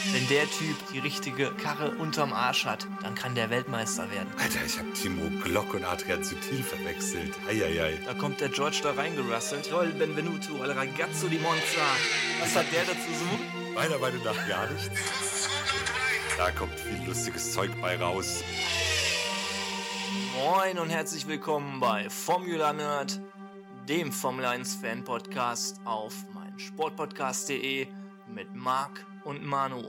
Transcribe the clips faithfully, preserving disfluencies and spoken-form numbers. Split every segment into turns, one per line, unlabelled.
Wenn der Typ die richtige Karre unterm Arsch hat, dann kann der Weltmeister werden.
Alter, ich hab Timo Glock und Adrian Sutil verwechselt. Eieiei.
Da kommt der George da reingerasselt. Joel Benvenuto, al ragazzo di Monza. Was hat der dazu so?
Meiner Meinung nach gar nichts. Da kommt viel lustiges Zeug bei raus.
Moin und herzlich willkommen bei Formula Nerd, dem Formel eins Fan Podcast auf meinsportpodcast punkt de mit Marc und Manu.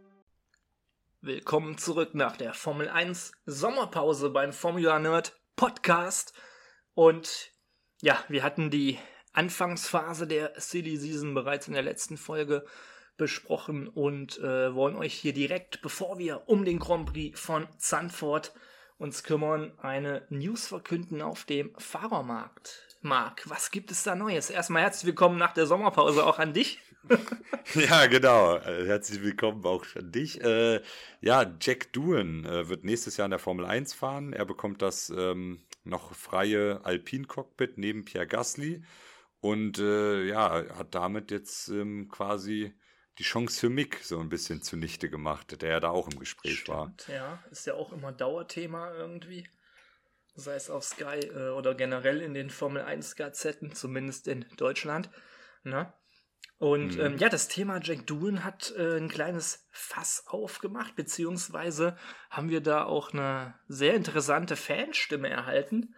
Willkommen zurück nach der Formel eins Sommerpause beim Formula Nerd Podcast. Und ja, wir hatten die Anfangsphase der Silly Season bereits in der letzten Folge besprochen und äh, wollen euch hier direkt, bevor wir um den Grand Prix von Zandvoort uns kümmern, eine News verkünden auf dem Fahrermarkt. Marc, was gibt es da Neues? Erstmal herzlich willkommen nach der Sommerpause auch an dich.
Ja, genau. Herzlich willkommen auch an dich. Äh, ja, Jack Doohan äh, wird nächstes Jahr in der Formel eins fahren. Er bekommt das ähm, noch freie Alpine-Cockpit neben Pierre Gasly und äh, ja, hat damit jetzt ähm, quasi die Chance für Mick so ein bisschen zunichte gemacht, der ja da auch im Gespräch
Stimmt,
war.
Ja, ist ja auch immer Dauerthema irgendwie. Sei es auf Sky äh, oder generell in den Formel eins Gazetten, zumindest in Deutschland. Ne? Und mhm. ähm, ja, das Thema Jack Doohan hat äh, ein kleines Fass aufgemacht, beziehungsweise haben wir da auch eine sehr interessante Fanstimme erhalten.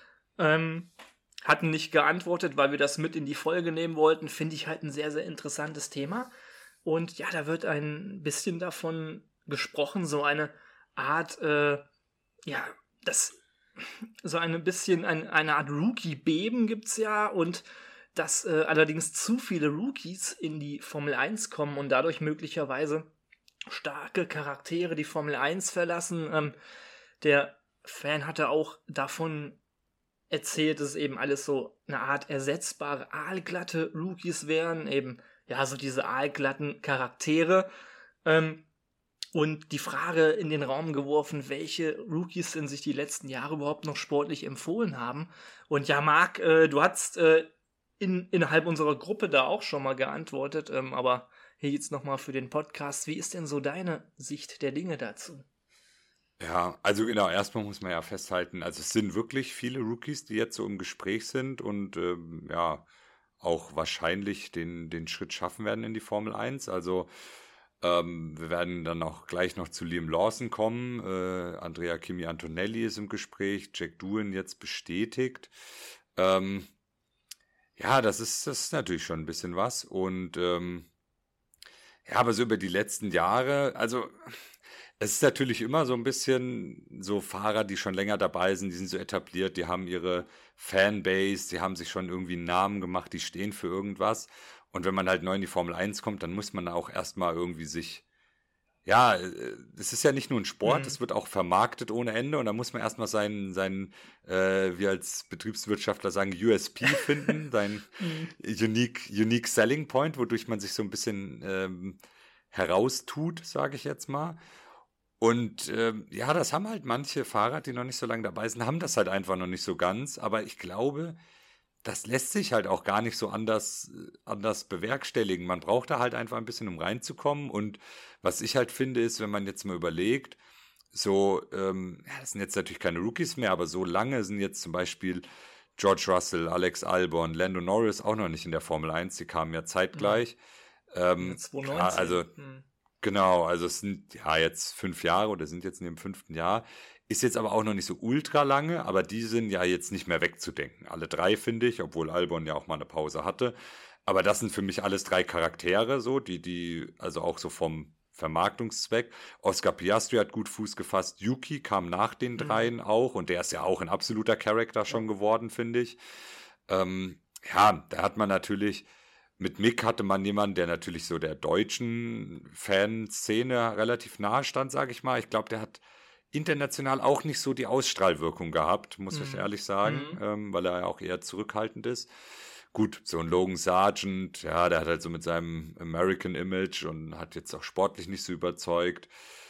Ähm, hatten nicht geantwortet, weil wir das mit in die Folge nehmen wollten. Finde ich halt ein sehr, sehr interessantes Thema. Und ja, da wird ein bisschen davon gesprochen, so eine Art, äh, ja, das, so ein bisschen ein, eine Art Rookie-Beben gibt's ja und dass äh, allerdings zu viele Rookies in die Formel eins kommen und dadurch möglicherweise starke Charaktere die Formel eins verlassen. Ähm, der Fan hatte auch davon erzählt, dass es eben alles so eine Art ersetzbare, aalglatte Rookies wären, eben ja, so diese aalglatten Charaktere. Ähm, und die Frage in den Raum geworfen, welche Rookies denn sich die letzten Jahre überhaupt noch sportlich empfohlen haben. Und ja, Marc, äh, du hast äh, in, innerhalb unserer Gruppe da auch schon mal geantwortet, ähm, aber hier jetzt nochmal für den Podcast. Wie ist denn so deine Sicht der Dinge dazu?
Ja, also genau, erstmal muss man ja festhalten, also es sind wirklich viele Rookies, die jetzt so im Gespräch sind und ähm, ja, auch wahrscheinlich den, den Schritt schaffen werden in die Formel eins. Also ähm, wir werden dann auch gleich noch zu Liam Lawson kommen. Äh, Andrea Kimi Antonelli ist im Gespräch, Jack Doohan jetzt bestätigt. Ähm, ja, das ist, das ist natürlich schon ein bisschen was. Und ähm, ja, aber so über die letzten Jahre, also es ist natürlich immer so ein bisschen so Fahrer, die schon länger dabei sind, die sind so etabliert, die haben ihre Fanbase, die haben sich schon irgendwie einen Namen gemacht, die stehen für irgendwas. Und wenn man halt neu in die Formel eins kommt, dann muss man auch erstmal irgendwie sich, ja, es ist ja nicht nur ein Sport, es mhm. wird auch vermarktet ohne Ende und da muss man erstmal seinen, seinen äh, wir als Betriebswirtschaftler sagen, U S P finden, seinen mhm. unique, unique Selling Point, wodurch man sich so ein bisschen ähm, heraustut, sage ich jetzt mal. Und ähm, ja, das haben halt manche Fahrer, die noch nicht so lange dabei sind, haben das halt einfach noch nicht so ganz. Aber ich glaube, das lässt sich halt auch gar nicht so anders, anders bewerkstelligen. Man braucht da halt einfach ein bisschen, um reinzukommen. Und was ich halt finde, ist, wenn man jetzt mal überlegt, so, ähm, ja, das sind jetzt natürlich keine Rookies mehr, aber so lange sind jetzt zum Beispiel George Russell, Alex Albon, Lando Norris auch noch nicht in der Formel eins. Die kamen ja zeitgleich.
Ja.
Ähm,
zwanzig neunzehn.
klar, also
Hm.
Genau, also es sind ja jetzt fünf Jahre oder sind jetzt in dem fünften Jahr. Ist jetzt aber auch noch nicht so ultra lange, aber die sind ja jetzt nicht mehr wegzudenken. Alle drei, finde ich, obwohl Albon ja auch mal eine Pause hatte. Aber das sind für mich alles drei Charaktere, so, die, die, also auch so vom Vermarktungszweck. Oscar Piastri hat gut Fuß gefasst. Yuki kam nach den dreien mhm. auch und der ist ja auch ein absoluter Charakter schon ja. geworden, finde ich. Ähm, ja, da hat man natürlich. Mit Mick hatte man jemanden, der natürlich so der deutschen Fanszene relativ nahe stand, sage ich mal. Ich glaube, der hat international auch nicht so die Ausstrahlwirkung gehabt, muss mhm. ich ehrlich sagen, mhm. ähm, weil er ja auch eher zurückhaltend ist. Gut, so ein Logan Sargent, ja, der hat halt so mit seinem American Image und hat jetzt auch sportlich nicht so überzeugt.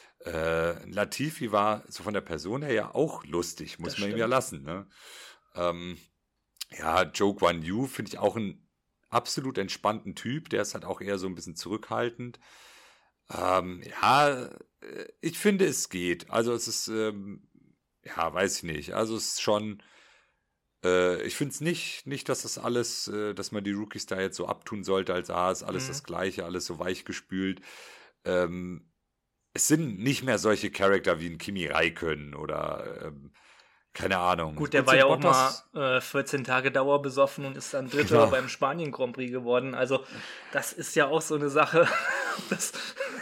Äh, Latifi war so von der Person her ja auch lustig, muss das man stimmt. ihm ja lassen. Ne? Ähm, ja, Joe Guan Yu finde ich auch ein absolut entspannten Typ, der ist halt auch eher so ein bisschen zurückhaltend. Ähm, ja, äh, ich finde, es geht. Also es ist, ähm, ja, weiß ich nicht. Also es ist schon, äh, ich finde es nicht, nicht, dass das alles, äh, dass man die Rookies da jetzt so abtun sollte, als ah, ist alles
Mhm.
das Gleiche, alles so weichgespült. Ähm, es sind nicht mehr solche Charakter wie ein Kimi Räikkönen oder ähm, keine Ahnung.
Gut, der
Gut,
war
so
ja
ein
auch mal
Bottas,
äh, vierzehn Tage dauerbesoffen und ist dann Dritter
genau.
beim Spanien Grand Prix geworden. Also, das ist ja auch so eine Sache. Das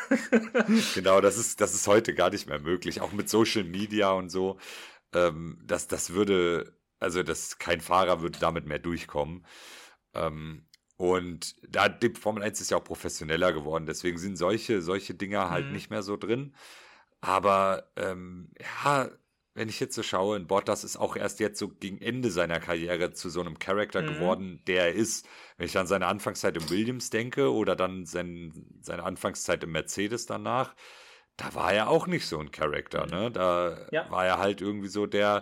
Genau, das ist, das ist heute gar nicht mehr möglich. Auch mit Social Media und so. Ähm, das, das würde, also das, kein Fahrer würde damit mehr durchkommen. Ähm, und da die Formel eins ist ja auch professioneller geworden, deswegen sind solche, solche Dinger halt
Mhm.
nicht mehr so drin. Aber ähm, ja, wenn ich jetzt so schaue, in Bottas ist auch erst jetzt so gegen Ende seiner Karriere zu so einem Charakter
Mhm.
geworden, der er ist. Wenn ich an seine Anfangszeit im Williams denke oder dann sein, seine Anfangszeit im Mercedes danach, da war er auch nicht so ein Charakter,
Mhm.
ne? Da
Ja.
war er halt irgendwie so der,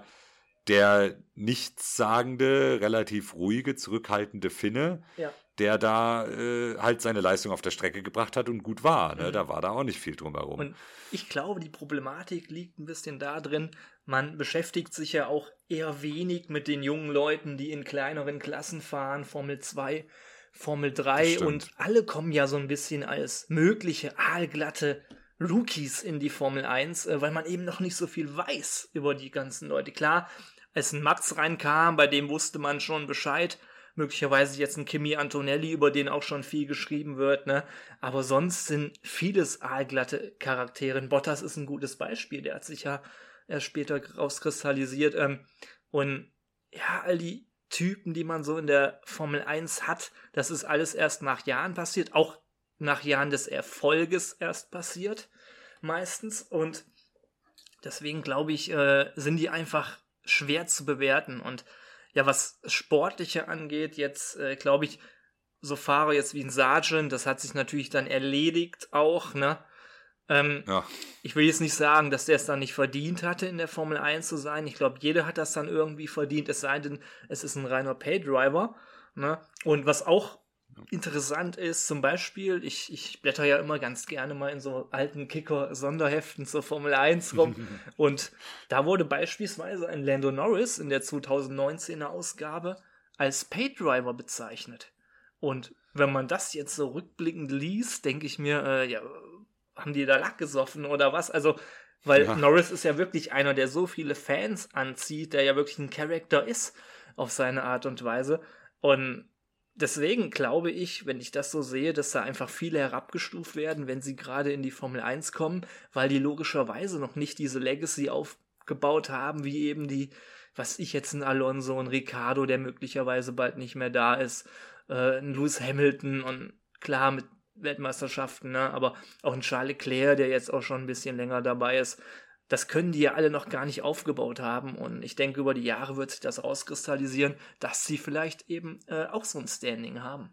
der nichtssagende, relativ ruhige, zurückhaltende Finne,
Ja.
der da äh, halt seine Leistung auf der Strecke gebracht hat und gut war, ne?
Mhm.
Da war da auch nicht viel drumherum.
Und ich glaube, die Problematik liegt ein bisschen da drin, man beschäftigt sich ja auch eher wenig mit den jungen Leuten, die in kleineren Klassen fahren, Formel zwei, Formel
Das
drei und
stimmt.
alle kommen ja so ein bisschen als mögliche aalglatte Rookies in die Formel eins, äh, weil man eben noch nicht so viel weiß über die ganzen Leute. Klar, als ein Max reinkam, bei dem wusste man schon Bescheid. Möglicherweise jetzt ein Kimi Antonelli, über den auch schon viel geschrieben wird, ne? Aber sonst sind vieles aalglatte Charaktere. Bottas ist ein gutes Beispiel. Der hat sich ja erst später rauskristallisiert. Ähm, und ja, all die Typen, die man so in der Formel eins hat, das ist alles erst nach Jahren passiert. Auch nach Jahren des Erfolges erst passiert. Meistens. Und deswegen glaube ich, äh, sind die einfach schwer zu bewerten. Und ja, was Sportliche angeht, jetzt äh, glaube ich, so Fahrer jetzt wie ein Sargent, das hat sich natürlich dann erledigt auch, ne? Ähm,
Ja.
Ich will jetzt nicht sagen, dass der es dann nicht verdient hatte, in der Formel eins zu sein. Ich glaube, jeder hat das dann irgendwie verdient, es sei denn, es ist ein reiner Paydriver, ne? Und was auch interessant ist, zum Beispiel, ich, ich blätter ja immer ganz gerne mal in so alten Kicker-Sonderheften zur Formel eins rum und da wurde beispielsweise ein Lando Norris in der zweitausendneunzehner Ausgabe als Paydriver bezeichnet. Und wenn man das jetzt so rückblickend liest, denke ich mir, äh, ja, haben die da Lack gesoffen oder was? Also, weil
Ja.
Norris ist ja wirklich einer, der so viele Fans anzieht, der ja wirklich ein Charakter ist auf seine Art und Weise. Und deswegen glaube ich, wenn ich das so sehe, dass da einfach viele herabgestuft werden, wenn sie gerade in die Formel eins kommen, weil die logischerweise noch nicht diese Legacy aufgebaut haben, wie eben die, was ich jetzt, ein Alonso, ein Ricciardo, der möglicherweise bald nicht mehr da ist, äh, ein Lewis Hamilton und klar mit Weltmeisterschaften, ne? Aber auch ein Charles Leclerc, der jetzt auch schon ein bisschen länger dabei ist. Das können die ja alle noch gar nicht aufgebaut haben. Und ich denke, über die Jahre wird sich das rauskristallisieren, dass sie vielleicht eben äh, auch so ein Standing haben.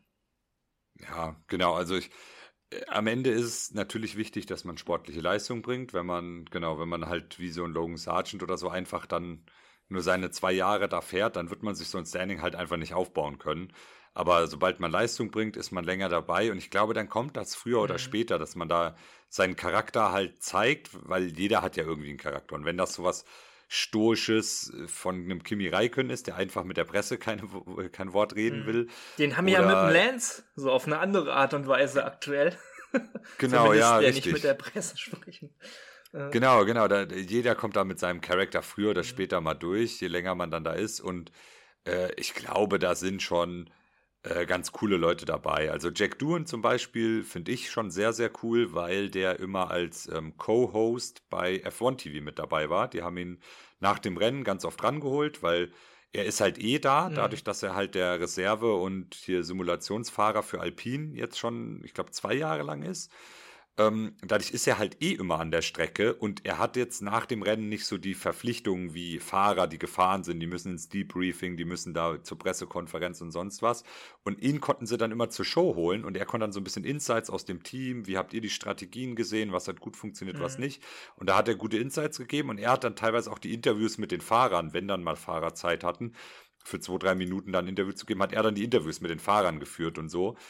Ja, genau. Also ich, äh, am Ende ist es natürlich wichtig, dass man sportliche Leistung bringt. Wenn man, genau, wenn man halt wie so ein Logan Sargent oder so einfach dann nur seine zwei Jahre da fährt, dann wird man sich so ein Standing halt einfach nicht aufbauen können. Aber sobald man Leistung bringt, ist man länger dabei. Und ich glaube, dann kommt das früher oder
Mhm.
später, dass man da seinen Charakter halt zeigt, weil jeder hat ja irgendwie einen Charakter. Und wenn das sowas Stoisches äh, von einem Kimi Räikkönen ist, der einfach mit der Presse keine, Wo- kein Wort reden
Mhm.
will,
Den haben wir ja mit dem
oder
Lance, so auf eine andere Art und Weise aktuell.
genau, ja,
Zumindest der nicht mit der
richtig.
Presse sprechen. Äh,
Genau, genau. Da, jeder kommt da mit seinem Charakter früher oder
mhm.
später mal durch, je länger man dann da ist. Und äh, ich glaube, da sind schon äh, ganz coole Leute dabei. Also Jack Doohan zum Beispiel finde ich schon sehr, sehr cool, weil der immer als ähm, Co-Host bei F eins T V mit dabei war. Die haben ihn nach dem Rennen ganz oft rangeholt, weil er ist halt eh da,
Mhm.
dadurch, dass er halt der Reserve- und hier Simulationsfahrer für Alpine jetzt schon, ich glaube, zwei Jahre lang ist. Ähm, dadurch ist er halt eh immer an der Strecke und er hat jetzt nach dem Rennen nicht so die Verpflichtungen wie Fahrer, die gefahren sind. Die müssen ins Debriefing, die müssen da zur Pressekonferenz und sonst was. Und ihn konnten sie dann immer zur Show holen und er konnte dann so ein bisschen Insights aus dem Team. Wie habt ihr die Strategien gesehen? Was hat gut funktioniert, was
Mhm.
nicht? Und da hat er gute Insights gegeben und er hat dann teilweise auch die Interviews mit den Fahrern, wenn dann mal Fahrer Zeit hatten, für zwei, drei Minuten dann ein Interview zu geben, hat er dann die Interviews mit den Fahrern geführt und so.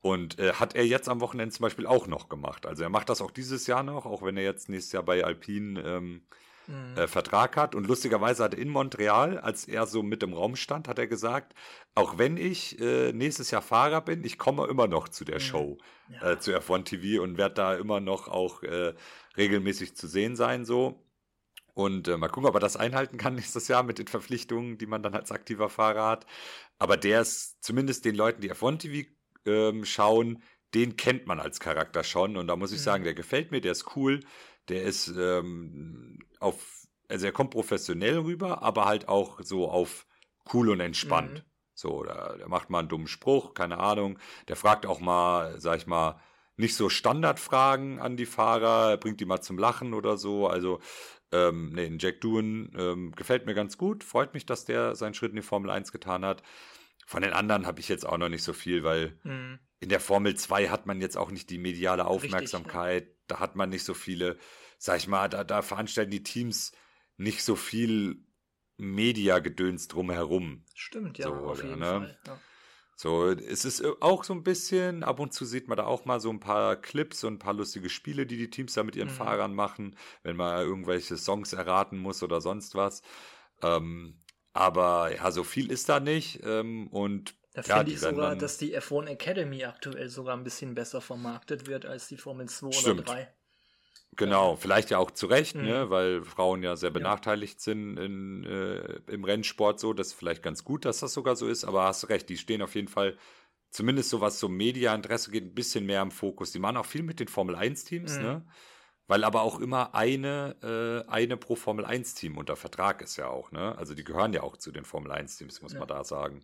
Und äh, hat er jetzt am Wochenende zum Beispiel auch noch gemacht. Also er macht das auch dieses Jahr noch, auch wenn er jetzt nächstes Jahr bei Alpine ähm, mhm. äh, Vertrag hat. Und lustigerweise hat er in Montreal, als er so mit im Raum stand, hat er gesagt, auch wenn ich äh, nächstes Jahr Fahrer bin, ich komme immer noch zu der mhm. Show, ja. äh, zu F eins T V und werde da immer noch auch äh, regelmäßig zu sehen sein, so. Und äh, mal gucken, ob er das einhalten kann nächstes Jahr mit den Verpflichtungen, die man dann als aktiver Fahrer hat. Aber der ist zumindest den Leuten, die F eins T V ähm, schauen, den kennt man als Charakter schon. Und da muss ich mhm. sagen, der gefällt mir, der ist cool. Der ist ähm, auf, also er kommt professionell rüber, aber halt auch so auf cool und entspannt. Mhm. So, der, der macht mal einen dummen Spruch, keine Ahnung. Der fragt auch mal, sag ich mal, nicht so Standardfragen an die Fahrer, bringt die mal zum Lachen oder so. Also, ähm, nee, Jack Doohan ähm, gefällt mir ganz gut. Freut mich, dass der seinen Schritt in die Formel eins getan hat. Von den anderen habe ich jetzt auch noch nicht so viel, weil mhm. in der Formel zwei hat man jetzt auch nicht die mediale Aufmerksamkeit. Richtig, ja. Da hat man nicht so viele, sag ich mal, da, da veranstalten die Teams nicht so viel Media-Gedöns drumherum.
Stimmt, ja,
so,
auf jeden
ne?
Fall. Ja.
So, es ist auch so ein bisschen, ab und zu sieht man da auch mal so ein paar Clips und ein paar lustige Spiele, die die Teams da mit ihren mhm. Fahrern machen, wenn man irgendwelche Songs erraten muss oder sonst was. Ähm, aber ja, so viel ist da nicht. Ähm, und
da
ja,
finde ich sogar, dann, dass die F eins Academy aktuell sogar ein bisschen besser vermarktet wird als die Formel zwei
stimmt.
oder drei.
Genau, ja. Vielleicht ja auch zu Recht, mhm. ne, weil Frauen ja sehr benachteiligt ja. sind in, äh, im Rennsport so. Das ist vielleicht ganz gut, dass das sogar so ist, aber hast recht, die stehen auf jeden Fall, zumindest so was so Media-Interesse geht, ein bisschen mehr im Fokus. Die machen auch viel mit den Formel eins Teams, mhm. ne? Weil aber auch immer eine, äh, eine pro Formel eins Team unter Vertrag ist ja auch, ne? Also die gehören ja auch zu den Formel eins Teams, muss ja. man da sagen.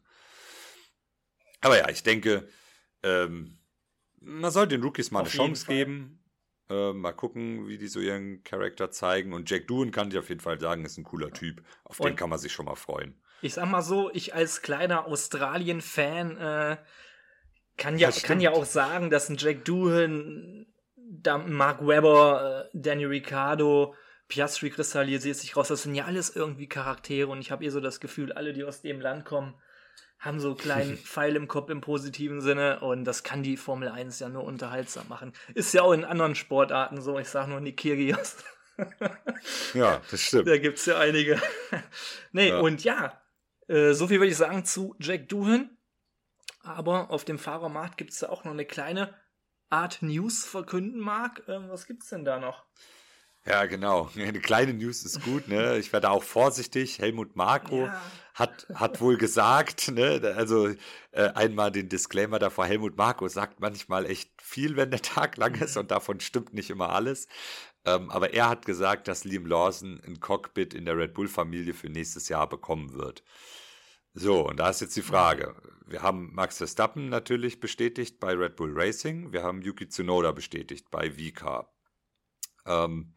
Aber ja, ich denke, ähm, man soll den Rookies mal auf eine Chance geben. Äh, mal gucken, wie die so ihren Charakter zeigen. Und Jack Doohan kann ich auf jeden Fall sagen, ist ein cooler Typ. Auf und den kann man sich schon mal freuen.
Ich sag mal so, ich als kleiner Australien-Fan äh, kann, ja, kann ja auch sagen, dass ein Jack Doohan, Mark Webber, äh, Danny Ricciardo, Piastri kristallisiert sich raus. Das sind ja alles irgendwie Charaktere. Und ich habe eh so das Gefühl, alle, die aus dem Land kommen, haben so einen kleinen Pfeil im Kopf im positiven Sinne und das kann die Formel eins ja nur unterhaltsam machen. Ist ja auch in anderen Sportarten so, ich sag nur Nikirios.
Ja, das stimmt.
Da gibt's ja einige. Nee, ja. Und ja, äh, so viel würde ich sagen zu Jack Doohan. Aber auf dem Fahrermarkt gibt's da auch noch eine kleine Art News verkünden, Marc. Ähm, was gibt's denn da noch?
Ja, genau. Eine kleine News ist gut, ne? Ich werde auch vorsichtig. Helmut Marko ja. hat, hat wohl gesagt, ne? Also äh, einmal den Disclaimer davor. Helmut Marko sagt manchmal echt viel, wenn der Tag lang ist und davon stimmt nicht immer alles. Ähm, aber er hat gesagt, dass Liam Lawson ein Cockpit in der Red Bull-Familie für nächstes Jahr bekommen wird. So, und da ist jetzt die Frage. Wir haben Max Verstappen natürlich bestätigt bei Red Bull Racing. Wir haben Yuki Tsunoda bestätigt bei V-Car. Ähm,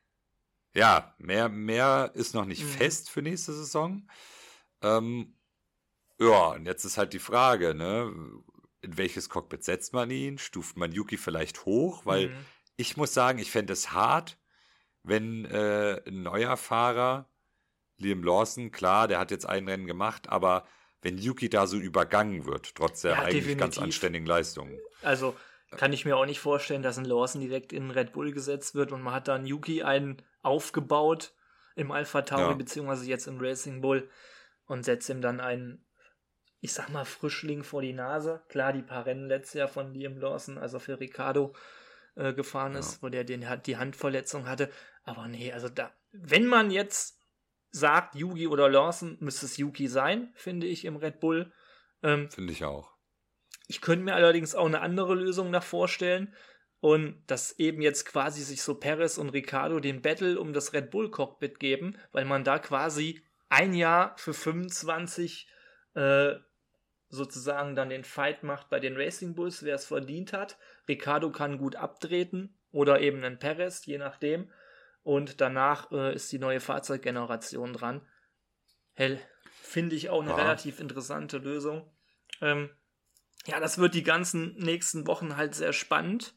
Ja, mehr, mehr ist noch nicht mhm. fest für nächste Saison. Ähm, ja, und jetzt ist halt die Frage, ne? In welches Cockpit setzt man ihn? Stuft man Yuki vielleicht hoch? Weil mhm. ich muss sagen, ich fände es hart, wenn äh, ein neuer Fahrer, Liam Lawson, klar, der hat jetzt ein Rennen gemacht, aber wenn Yuki da so übergangen wird, trotz der ja, eigentlich definitiv. ganz anständigen Leistungen.
Also kann ich mir auch nicht vorstellen, dass ein Lawson direkt in Red Bull gesetzt wird und man hat dann Yuki einen aufgebaut im Alpha Tauri, ja. beziehungsweise jetzt im Racing Bull und setzt ihm dann einen, ich sag mal, Frischling vor die Nase. Klar, die paar Rennen letztes Jahr von Liam Lawson, als er für Ricciardo äh, gefahren ja. ist, wo der den, die Handverletzung hatte. Aber nee, also da, wenn man jetzt sagt, Yuki oder Lawson, müsste es Yuki sein, finde ich, im Red Bull. Ähm,
finde ich auch.
Ich könnte mir allerdings auch eine andere Lösung noch vorstellen und dass eben jetzt quasi sich so Perez und Ricciardo den Battle um das Red Bull Cockpit geben, weil man da quasi ein Jahr für fünfundzwanzig äh, sozusagen dann den Fight macht bei den Racing Bulls, wer es verdient hat. Ricciardo kann gut abtreten oder eben ein Perez, je nachdem. Und danach äh, ist die neue Fahrzeuggeneration dran. Hell, finde ich auch eine ja. relativ interessante Lösung. Ähm, Ja, das wird die ganzen nächsten Wochen halt sehr spannend,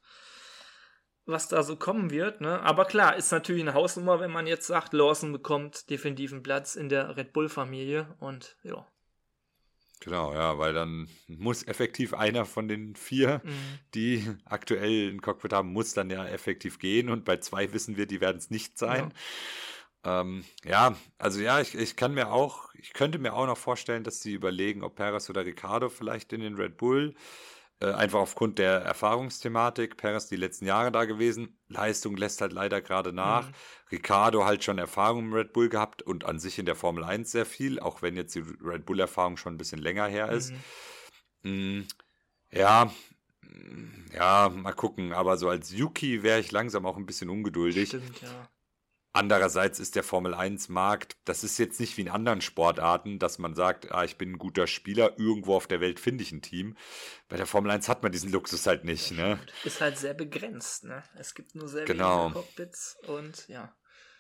was da so kommen wird, ne? Aber klar, ist natürlich eine Hausnummer, wenn man jetzt sagt, Lawson bekommt definitiv einen Platz in der Red Bull-Familie und ja.
Genau, ja, weil dann muss effektiv einer von den vier,
Mhm.
die aktuell ein Cockpit haben, muss dann ja effektiv gehen und bei zwei wissen wir, die werden es nicht sein.
Ja.
Ähm, ja, also ja, ich, ich kann mir auch, ich könnte mir auch noch vorstellen, dass sie überlegen, ob Perez oder Ricciardo vielleicht in den Red Bull, äh, einfach aufgrund der Erfahrungsthematik. Perez die letzten Jahre da gewesen, Leistung lässt halt leider gerade nach.
Mhm.
Ricciardo halt schon Erfahrung im Red Bull gehabt und an sich in der Formel eins sehr viel, auch wenn jetzt die Red Bull-Erfahrung schon ein bisschen länger her ist.
Mhm.
Mm, ja, mm, ja, mal gucken. Aber so als Yuki wäre ich langsam auch ein bisschen ungeduldig.
Stimmt, ja.
Andererseits ist der Formel eins Markt, das ist jetzt nicht wie in anderen Sportarten, dass man sagt, ah, ich bin ein guter Spieler, irgendwo auf der Welt finde ich ein Team. Bei der Formel eins hat man diesen Luxus halt nicht,
Das
ne?
stimmt. Ist halt sehr begrenzt, ne? Es gibt nur sehr
Genau.
wenige Cockpits und ja.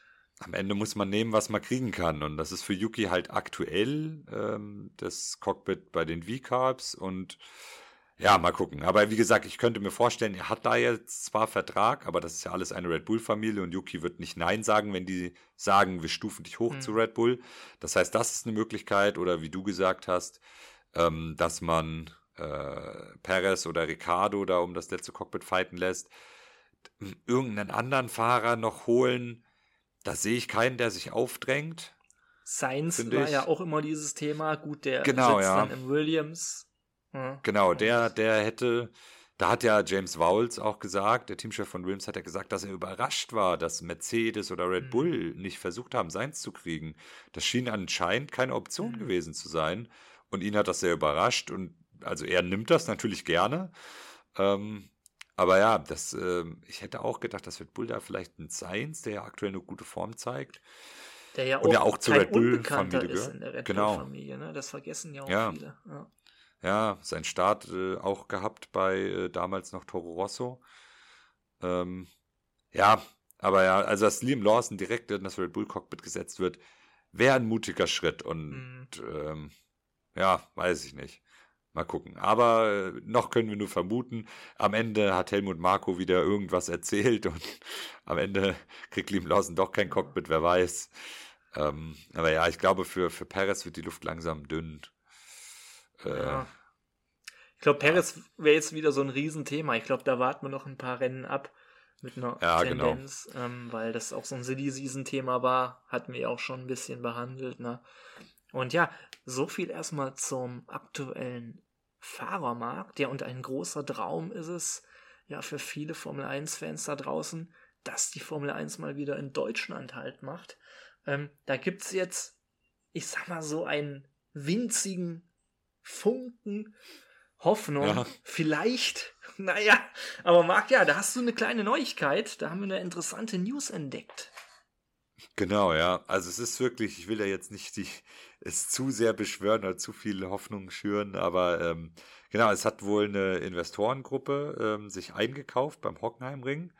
Am Ende muss man nehmen, was man kriegen kann. Und das ist für Yuki halt aktuell ähm, das Cockpit bei den V-Carbs. Und ja, mal gucken. Aber wie gesagt, ich könnte mir vorstellen, er hat da jetzt zwar Vertrag, aber das ist ja alles eine Red Bull-Familie und Yuki wird nicht Nein sagen, wenn die sagen, wir stufen dich hoch
Mhm.
zu Red Bull. Das heißt, das ist eine Möglichkeit. Oder wie du gesagt hast, ähm, dass man äh, Perez oder Ricciardo da um das letzte Cockpit fighten lässt. Irgendeinen anderen Fahrer noch holen. Da sehe ich keinen, der sich aufdrängt.
Sainz
Finde
war
ich.
ja auch immer dieses Thema. Gut, der
Genau,
sitzt
ja.
dann im Williams. Ja.
Genau,
Und-
der, der hätte, da hat ja James Vowles auch gesagt, der Teamchef von Williams hat ja gesagt, dass er überrascht war, dass Mercedes oder Red
Mhm.
Bull nicht versucht haben, seins zu kriegen. Das schien anscheinend keine Option
Mhm.
gewesen zu sein. Und ihn hat das sehr überrascht. Und also er nimmt das natürlich gerne. Ähm, aber ja, das, ähm, ich hätte auch gedacht, dass Red Bull da vielleicht ein Sainz, der ja aktuell eine gute Form zeigt.
Der ja
Und ja
auch
auch zur
kein
Red Bull
Unbekannter
Familie
ist
gehört.
in der Red
Genau.
Bull-Familie. Ne? Das vergessen ja auch
Ja.
viele. Ja.
Ja, sein Start äh, auch gehabt bei äh, damals noch Toro Rosso. Ähm, ja, aber ja, also dass Liam Lawson direkt in das Red Bull Cockpit gesetzt wird, wäre ein mutiger Schritt und
Mhm.
ähm, ja, weiß ich nicht. Mal gucken. Aber äh, noch können wir nur vermuten. Am Ende hat Helmut Marko wieder irgendwas erzählt und am Ende kriegt Liam Lawson doch kein
Ja.
Cockpit, wer weiß. Ähm, aber ja, ich glaube, für, für Perez wird die Luft langsam dünn. Äh,
Ja. Ich glaube, Perez wäre jetzt wieder so ein Riesenthema. Ich glaube, da warten wir noch ein paar Rennen ab mit einer
Ja, genau.
Tendenz, ähm, weil das auch so ein Silly-Season-Thema war. Hatten wir ja auch schon ein bisschen behandelt. Ne? Und ja, so viel erstmal zum aktuellen Fahrermarkt. Ja, und ein großer Traum ist es, ja, für viele Formel eins Fans da draußen, dass die Formel eins mal wieder in Deutschland halt macht. Ähm, da gibt es jetzt, ich sag mal, so einen winzigen Funken Hoffnung.
Ja.
Vielleicht, naja, aber Marc, ja, da hast du eine kleine Neuigkeit. Da haben wir eine interessante News entdeckt.
Genau, ja. Also es ist wirklich, ich will ja jetzt nicht die, es zu sehr beschwören oder zu viele Hoffnungen schüren, aber ähm, genau, es hat wohl eine Investorengruppe ähm, sich eingekauft beim Hockenheimring.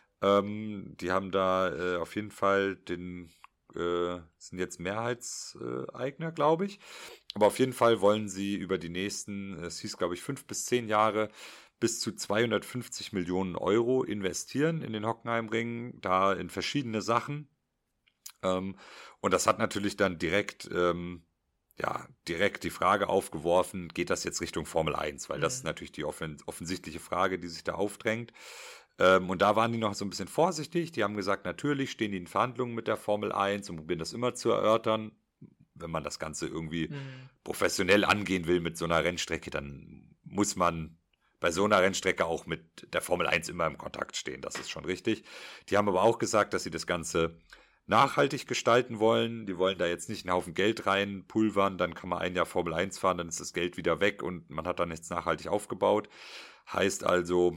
Ähm, die haben da äh, auf jeden Fall den, äh, sind jetzt Mehrheitseigner, glaube ich. Aber auf jeden Fall wollen sie über die nächsten, es hieß, glaube ich, fünf bis zehn Jahre bis zu zweihundertfünfzig Millionen Euro investieren in den Hockenheimring, da in verschiedene Sachen. Ähm, und das hat natürlich dann direkt, ähm, ja, direkt die Frage aufgeworfen, geht das jetzt Richtung Formel eins? Weil das ist
Mhm.
natürlich die offen offensichtliche Frage, die sich da aufdrängt. Ähm, und da waren die noch so ein bisschen vorsichtig. Die haben gesagt, natürlich stehen die in Verhandlungen mit der Formel eins und probieren das immer zu erörtern. Wenn man das Ganze irgendwie
Mhm.
professionell angehen will mit so einer Rennstrecke, dann muss man bei so einer Rennstrecke auch mit der Formel eins immer im Kontakt stehen. Das ist schon richtig. Die haben aber auch gesagt, dass sie das Ganze nachhaltig gestalten wollen. Die wollen da jetzt nicht einen Haufen Geld reinpulvern, dann kann man ein Jahr Formel eins fahren, dann ist das Geld wieder weg und man hat dann nichts nachhaltig aufgebaut. Heißt also,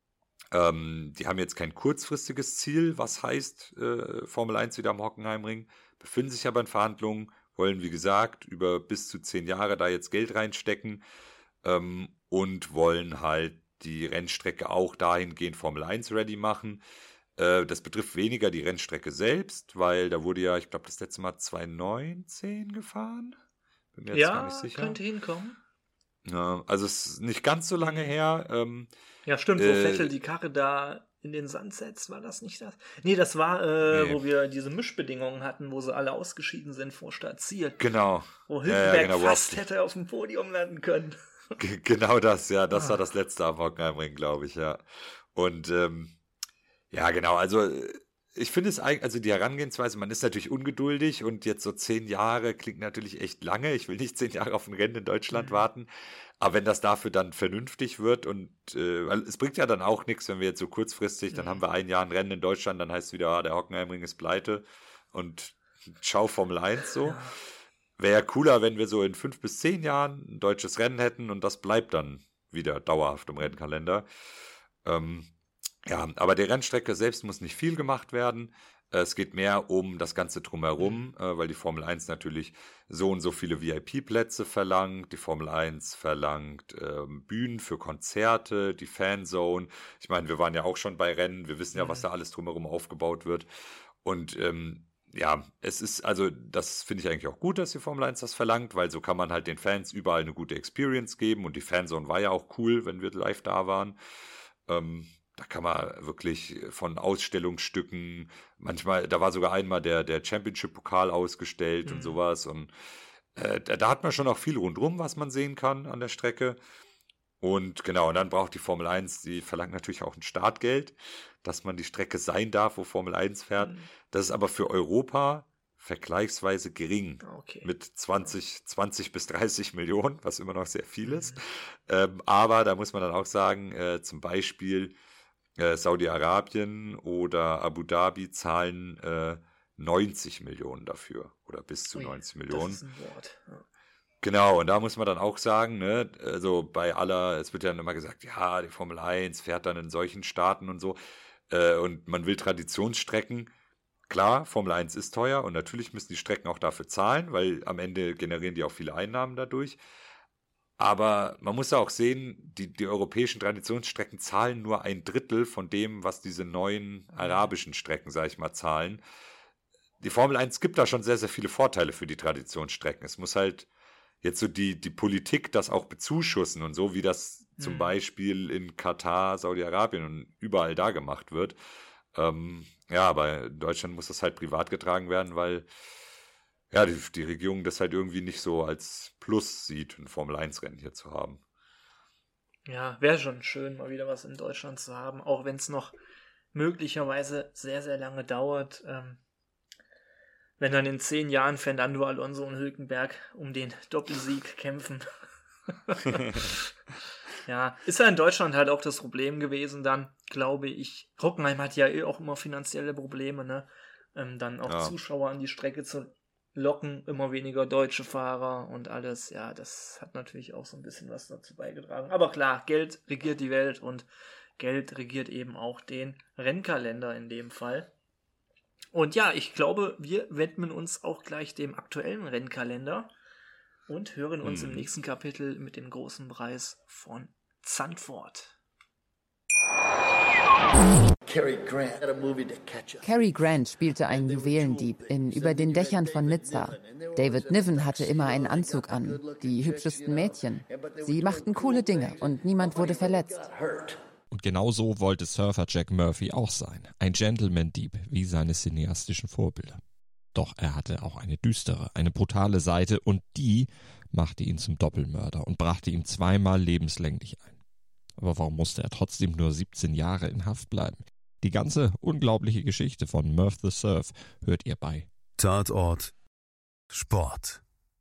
ähm, die haben jetzt kein kurzfristiges Ziel, was heißt äh, Formel eins wieder am Hockenheimring, befinden sich aber in Verhandlungen, wollen wie gesagt über bis zu zehn Jahre da jetzt Geld reinstecken ähm, und wollen halt die Rennstrecke auch dahingehend Formel eins ready machen. Äh, das betrifft weniger die Rennstrecke selbst, weil da wurde ja, ich glaube, das letzte Mal zwanzig neunzehn gefahren. Bin mir jetzt gar nicht
Ja,
sicher.
könnte hinkommen.
Ja, also es ist nicht ganz so lange
Mhm.
her. Ähm,
Ja, stimmt, wo
Äh,
Vettel die Karre da in den Sunsets, war das nicht das? Nee, das war, äh,
Nee.
wo wir diese Mischbedingungen hatten, wo sie alle ausgeschieden sind vor Startziel.
Genau.
Wo
Ja, ja,
Hülkenberg
genau, wo
fast
auf-
hätte auf dem Podium landen können.
G- Genau das, ja, das
Ah.
war das letzte am Hockenheimring, glaube ich, ja. Und ähm, ja, genau, also äh, ich finde es eigentlich, also die Herangehensweise, man ist natürlich ungeduldig und jetzt so zehn Jahre klingt natürlich echt lange. Ich will nicht zehn Jahre auf ein Rennen in Deutschland
Mhm.
warten, aber wenn das dafür dann vernünftig wird und äh, weil es bringt ja dann auch nichts, wenn wir jetzt so kurzfristig, dann
Mhm.
haben wir ein Jahr ein Rennen in Deutschland, dann heißt es wieder, ah, der Hockenheimring ist pleite und ciao Formel eins so.
Ja.
Wäre ja cooler, wenn wir so in fünf bis zehn Jahren ein deutsches Rennen hätten und das bleibt dann wieder dauerhaft im Rennkalender. Ähm, ja, aber der Rennstrecke selbst muss nicht viel gemacht werden. Äh, Es geht mehr um das Ganze drumherum, äh, weil die Formel eins natürlich so und so viele V I P-Plätze verlangt. Die Formel eins verlangt ähm, Bühnen für Konzerte, die Fanzone. Ich meine, wir waren ja auch schon bei Rennen. Wir wissen ja, was
Mhm.
da alles drumherum aufgebaut wird. Und ähm, ja, es ist, also das finde ich eigentlich auch gut, dass die Formel eins das verlangt, weil so kann man halt den Fans überall eine gute Experience geben und die Fanzone war ja auch cool, wenn wir live da waren. Ähm, da kann man wirklich von Ausstellungsstücken, manchmal, da war sogar einmal der, der Championship-Pokal ausgestellt
Mhm.
und sowas und äh, da, da hat man schon auch viel rundrum, was man sehen kann an der Strecke. Und genau, und dann braucht die Formel eins, die verlangt natürlich auch ein Startgeld, dass man die Strecke sein darf, wo Formel eins fährt.
Mhm.
Das ist aber für Europa vergleichsweise gering.
Okay.
Mit zwanzig, zwanzig bis dreißig Millionen, was immer noch sehr viel ist.
Mhm.
Ähm, aber da muss man dann auch sagen, äh, zum Beispiel äh, Saudi-Arabien oder Abu Dhabi zahlen äh, neunzig Millionen dafür oder bis zu
Ui,
neunzig
das
Millionen.
ist ein Wort. Ja.
Genau, und da muss man dann auch sagen, ne, also bei aller, es wird ja dann immer gesagt, ja, die Formel eins fährt dann in solchen Staaten und so, äh, und man will Traditionsstrecken. Klar, Formel eins ist teuer und natürlich müssen die Strecken auch dafür zahlen, weil am Ende generieren die auch viele Einnahmen dadurch. Aber man muss ja auch sehen, die, die europäischen Traditionsstrecken zahlen nur ein Drittel von dem, was diese neuen arabischen Strecken, sag ich mal, zahlen. Die Formel eins gibt da schon sehr, sehr viele Vorteile für die Traditionsstrecken. Es muss halt jetzt so die, die Politik das auch bezuschussen und so, wie das zum
Mhm.
Beispiel in Katar, Saudi-Arabien und überall da gemacht wird. Ähm, ja, aber in Deutschland muss das halt privat getragen werden, weil ja, die, die Regierung das halt irgendwie nicht so als Plus sieht, ein Formel eins Rennen hier zu haben.
Ja, wäre schon schön, mal wieder was in Deutschland zu haben, auch wenn es noch möglicherweise sehr, sehr lange dauert. Ähm, wenn dann in zehn Jahren Fernando Alonso und Hülkenberg um den Doppelsieg kämpfen. Ja, ist ja in Deutschland halt auch das Problem gewesen dann, glaube ich. Hockenheim hat ja eh auch immer finanzielle Probleme, ne? Ähm, dann auch
Ja.
Zuschauer an die Strecke zu locken, immer weniger deutsche Fahrer und alles. Ja, das hat natürlich auch so ein bisschen was dazu beigetragen. Aber klar, Geld regiert die Welt und Geld regiert eben auch den Rennkalender in dem Fall. Und ja, ich glaube, wir widmen uns auch gleich dem aktuellen Rennkalender und hören uns im
Mhm.
nächsten Kapitel mit dem großen Preis von Zandvoort.
Cary Grant had a movie to catch us.
Cary Grant spielte einen Juwelendieb in Über den Dächern von Nizza. David Niven hatte immer einen Anzug an, die hübschesten Mädchen. Sie machten coole Dinge und niemand wurde verletzt.
Hurt.
Und genau so wollte Surfer Jack Murphy auch sein. Ein Gentleman-Dieb wie seine cineastischen Vorbilder. Doch er hatte auch eine düstere, eine brutale Seite und die machte ihn zum Doppelmörder und brachte ihm zweimal lebenslänglich ein. Aber warum musste er trotzdem nur siebzehn Jahre in Haft bleiben? Die ganze unglaubliche Geschichte von Murph the Surf hört ihr bei
Tatort Sport.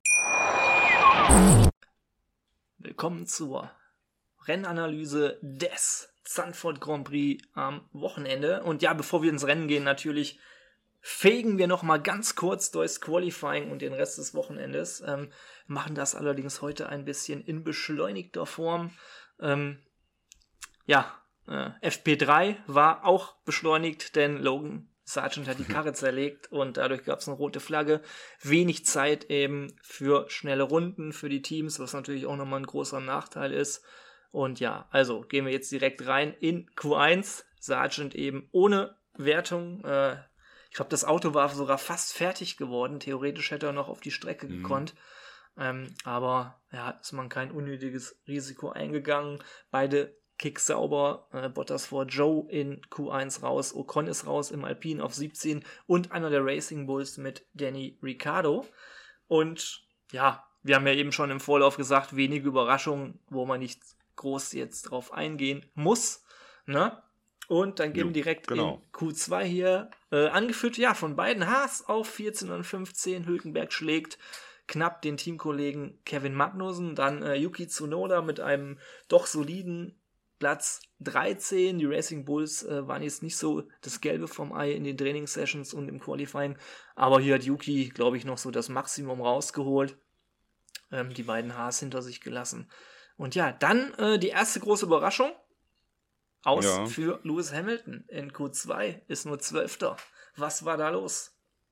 Willkommen zur Rennanalyse des Zandvoort Grand Prix am Wochenende. Und ja, bevor wir ins Rennen gehen, natürlich fegen wir noch mal ganz kurz durchs Qualifying und den Rest des Wochenendes. Ähm, machen das allerdings heute ein bisschen in beschleunigter Form. Ähm, ja, äh, F P drei war auch beschleunigt, denn Logan Sargent hat die Karre zerlegt und dadurch gab es eine rote Flagge. Wenig Zeit eben für schnelle Runden für die Teams, was natürlich auch nochmal ein großer Nachteil ist. Und ja, also gehen wir jetzt direkt rein in Q eins. Sargent eben ohne Wertung. Äh, ich glaube, das Auto war sogar fast fertig geworden. Theoretisch hätte er noch auf die Strecke
Mhm.
gekonnt. Ähm, aber ja, ist man kein unnötiges Risiko eingegangen. Beide Kick sauber, äh, Bottas vor Joe in Q eins raus, Ocon ist raus im Alpine auf siebzehn und einer der Racing Bulls mit Danny Ricciardo. Und ja, wir haben ja eben schon im Vorlauf gesagt, wenige Überraschungen, wo man nicht groß jetzt drauf eingehen muss, ne? Und dann gehen wir direkt
genau.
in Q zwei hier, äh, angeführt, ja, von beiden Haas auf vierzehn und fünfzehn, Hülkenberg schlägt knapp den Teamkollegen Kevin Magnussen, dann äh, Yuki Tsunoda mit einem doch soliden Platz dreizehn, die Racing Bulls äh, waren jetzt nicht so das Gelbe vom Ei in den Trainingssessions und im Qualifying, aber hier hat Yuki, glaube ich, noch so das Maximum rausgeholt, ähm, die beiden Haas hinter sich gelassen. Und ja, dann äh, die erste große Überraschung, aus
Ja.
für Lewis Hamilton in Q zwei, ist nur Zwölfter. Was war da los?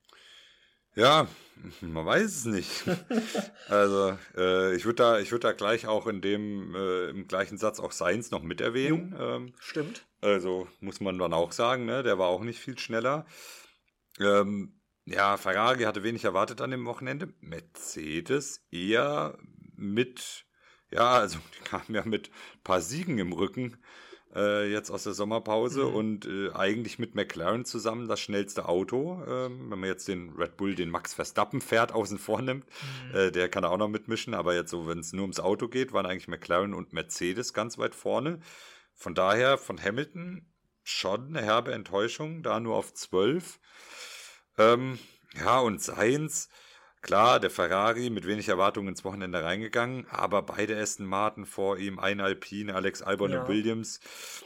Ja, man weiß es nicht. Also, äh, ich würde da, ich würde da gleich auch in dem, äh, im gleichen Satz auch Sainz noch mit erwähnen. Ähm,
Stimmt.
also, muss man dann auch sagen, ne? Der war auch nicht viel schneller. Ähm, ja, Ferrari hatte wenig erwartet an dem Wochenende. Mercedes eher mit, ja, also, die kamen ja mit ein paar Siegen im Rücken. Äh, jetzt aus der Sommerpause
Mhm.
und äh, eigentlich mit McLaren zusammen das schnellste Auto. Ähm, wenn man jetzt den Red Bull, den Max Verstappen fährt, außen vor nimmt,
Mhm.
äh, der kann da auch noch mitmischen, aber jetzt so, wenn es nur ums Auto geht, waren eigentlich McLaren und Mercedes ganz weit vorne. Von daher von Hamilton schon eine herbe Enttäuschung, da nur auf zwölf. Ähm, ja, und Sainz, klar, der Ferrari mit wenig Erwartungen ins Wochenende reingegangen, aber beide Aston Martin vor ihm, ein Alpine, Alex Albon
Ja.
und Williams,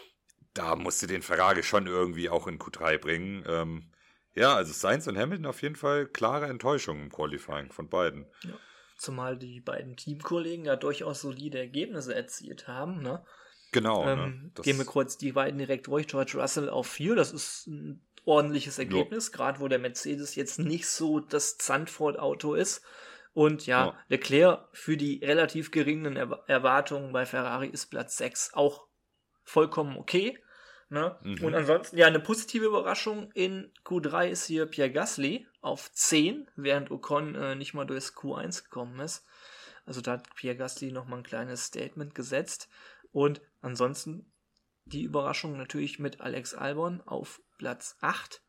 da musste den Ferrari schon irgendwie auch in Q drei bringen. Ähm, ja, also Sainz und Hamilton auf jeden Fall klare Enttäuschung im Qualifying von beiden.
Zumal die beiden Teamkollegen ja durchaus solide Ergebnisse erzielt haben. Ne?
Genau.
ähm,
ne? Das-
gehen wir kurz die beiden direkt durch. George Russell auf vier, das ist ein ordentliches Ergebnis, gerade wo der Mercedes jetzt nicht so das Zandvoort-Auto ist. Und ja,
Ja.
Leclerc für die relativ geringen Er- Erwartungen bei Ferrari ist Platz sechs auch vollkommen okay. Ne?
Mhm.
Und ansonsten, ja, eine positive Überraschung in Q drei ist hier Pierre Gasly auf zehn, während Ocon äh, nicht mal durchs Q eins gekommen ist. Also da hat Pierre Gasly nochmal ein kleines Statement gesetzt. Und ansonsten die Überraschung natürlich mit Alex Albon auf Platz acht.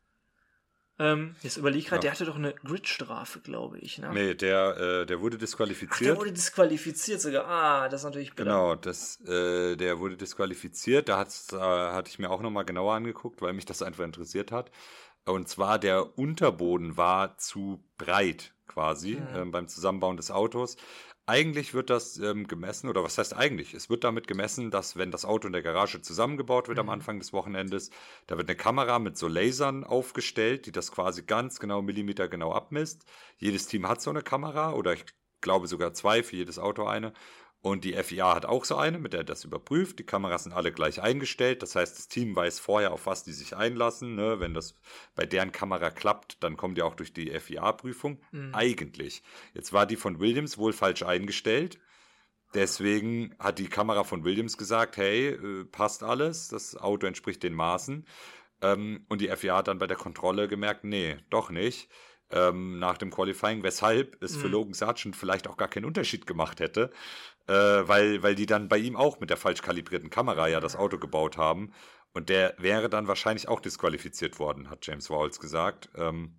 Ähm, jetzt überlege ich gerade,
Ja.
der hatte doch eine Gridstrafe, glaube ich. Ne?
Nee, der, äh, der wurde
Ach, der
disqualifiziert.
wurde disqualifiziert sogar. Ah, das ist natürlich bitter.
Genau, das, äh, der wurde disqualifiziert. Da hat's, äh, hatte ich mir auch nochmal genauer angeguckt, weil mich das einfach interessiert hat. Und zwar der Unterboden war zu breit quasi
Mhm.
ähm, beim Zusammenbauen des Autos. Eigentlich wird das ähm, gemessen, oder was heißt eigentlich? Es wird damit gemessen, dass wenn das Auto in der Garage zusammengebaut wird am
Mhm.
Anfang des Wochenendes, da wird eine Kamera mit so Lasern aufgestellt, die das quasi ganz genau Millimeter genau abmisst. Jedes Team hat so eine Kamera oder ich glaube sogar zwei, für jedes Auto eine. Und die F I A hat auch so eine, mit der das überprüft. Die Kameras sind alle gleich eingestellt. Das heißt, das Team weiß vorher, auf was die sich einlassen. Ne? Wenn das bei deren Kamera klappt, dann kommen die auch durch die F I A-Prüfung.
Mhm.
Eigentlich. Jetzt war die von Williams wohl falsch eingestellt. Deswegen hat die Kamera von Williams gesagt, hey, äh, passt alles, das Auto entspricht den Maßen. Ähm, und die F I A hat dann bei der Kontrolle gemerkt, nee, doch nicht. Ähm, nach dem Qualifying, weshalb es für
Mhm.
Logan Sargent vielleicht auch gar keinen Unterschied gemacht hätte, äh, weil, weil die dann bei ihm auch mit der falsch kalibrierten Kamera ja das Auto gebaut haben. Und der wäre dann wahrscheinlich auch disqualifiziert worden, hat James Vowles gesagt. Ähm,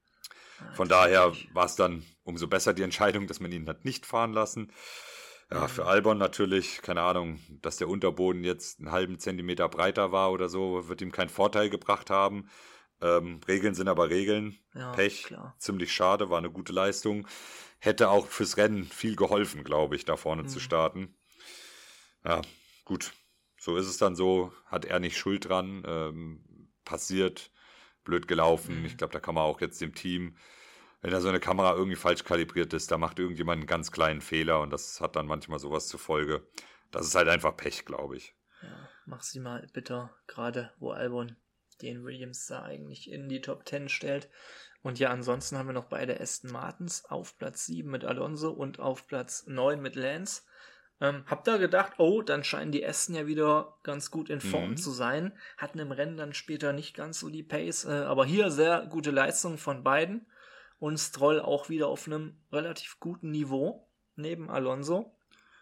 von daher war es dann umso besser die Entscheidung, dass man ihn hat nicht fahren lassen. Ja, für Albon natürlich, keine Ahnung, dass der Unterboden jetzt einen halben Zentimeter breiter war oder so, wird ihm keinen Vorteil gebracht haben. Ähm, Regeln sind aber Regeln.
Ja,
Pech,
klar.
ziemlich schade, war eine gute Leistung. Hätte auch fürs Rennen viel geholfen, glaube ich, da vorne zu
Mhm.
starten. Ja, gut. So ist es dann so. Hat er nicht Schuld dran. Ähm, passiert. Blöd gelaufen.
Mhm.
Ich glaube, da kann man auch jetzt dem Team, wenn da so eine Kamera irgendwie falsch kalibriert ist, da macht irgendjemand einen ganz kleinen Fehler und das hat dann manchmal sowas zur Folge. Das ist halt einfach Pech, glaube ich.
Ja, maximal bitter, gerade wo Albon den Williams da eigentlich in die Top zehn stellt. Und ja, ansonsten haben wir noch beide Aston Martins auf Platz sieben mit Alonso und auf Platz neun mit Lance. Ähm, hab da gedacht, oh, dann scheinen die Aston ja wieder ganz gut in Form
Mhm.
zu sein. Hatten im Rennen dann später nicht ganz so die Pace, äh, aber hier sehr gute Leistung von beiden. Und Stroll auch wieder auf einem relativ guten Niveau neben Alonso.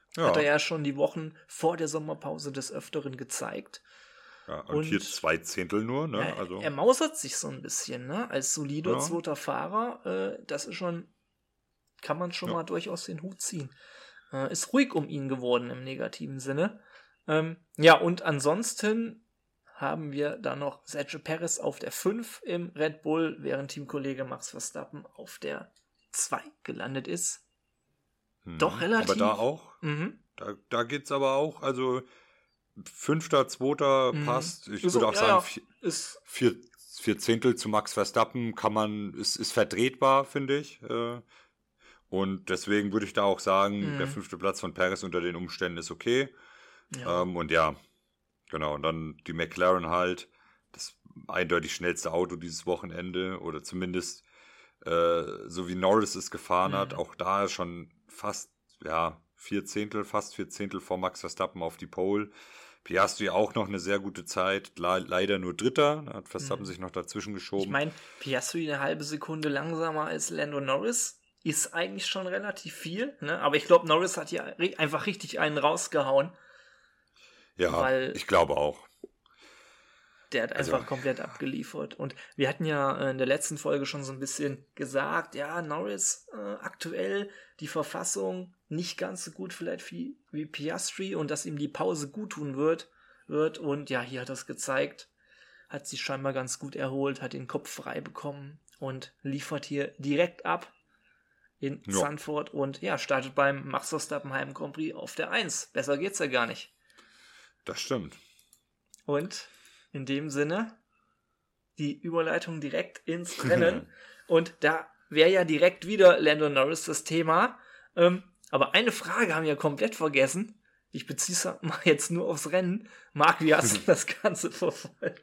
Ja.
Hat er ja schon die Wochen vor der Sommerpause des Öfteren gezeigt.
Ja, und,
Und-
hier zwei Zehntel nur, ne?
Ja,
Also,
Er mausert sich so ein bisschen, ne? Als solider
Ja.
zweiter Fahrer, äh, das ist schon, kann man schon
Ja.
mal durchaus den Hut ziehen. Äh, ist ruhig um ihn geworden im negativen Sinne. Ähm, ja, und ansonsten haben wir da noch Sergio Perez auf der fünf im Red Bull, während Teamkollege Max Verstappen auf der zwei gelandet ist.
hm.
doch relativ-
Aber da auch,
Mhm.
da, da geht's aber auch, also Fünfter, Zweiter
Mhm.
passt. Ich
So,
würde auch
ja,
sagen,
ja.
vier,
Ist,
vier, vier Zehntel zu Max Verstappen kann man, ist, ist vertretbar, finde ich. äh, Und deswegen würde ich da auch sagen,
Mhm.
der fünfte Platz von Perez unter den Umständen ist okay.
ja.
Ähm, und ja, genau. Und dann die McLaren halt, das eindeutig schnellste Auto dieses Wochenende. Oder zumindest äh, so wie Norris es gefahren hat.
Mhm.
Auch da schon fast, ja, vier Zehntel, fast vier Zehntel vor Max Verstappen auf die Pole. Piastri auch noch eine sehr gute Zeit. Le leider nur Dritter. Da hat Verstappen
Mhm.
sich noch dazwischen geschoben.
Ich meine, Piastri eine halbe Sekunde langsamer als Lando Norris ist eigentlich schon relativ viel, ne? Aber ich glaube, Norris hat hier ri- einfach richtig einen rausgehauen.
ja,
weil-
ich glaube auch.
Der hat
Also-
einfach komplett abgeliefert. Und wir hatten ja äh, in der letzten Folge schon so ein bisschen gesagt, ja, Norris äh, aktuell die Verfassung nicht ganz so gut vielleicht wie, wie Piastri und dass ihm die Pause gut tun wird, wird. Und ja, hier hat er es gezeigt. Hat sich scheinbar ganz gut erholt, hat den Kopf frei bekommen und liefert hier direkt ab in
Ja.
Zandvoort und ja, startet beim Max Verstappen Heim Grand Prix auf der eins. Besser geht's ja gar nicht.
Das stimmt.
Und in dem Sinne die Überleitung direkt ins Rennen. Und da wäre ja direkt wieder Lando Norris das Thema. Ähm, aber eine Frage haben wir komplett vergessen. Ich beziehe es mal jetzt nur aufs Rennen. Marc, wie hast du das Ganze verfolgt?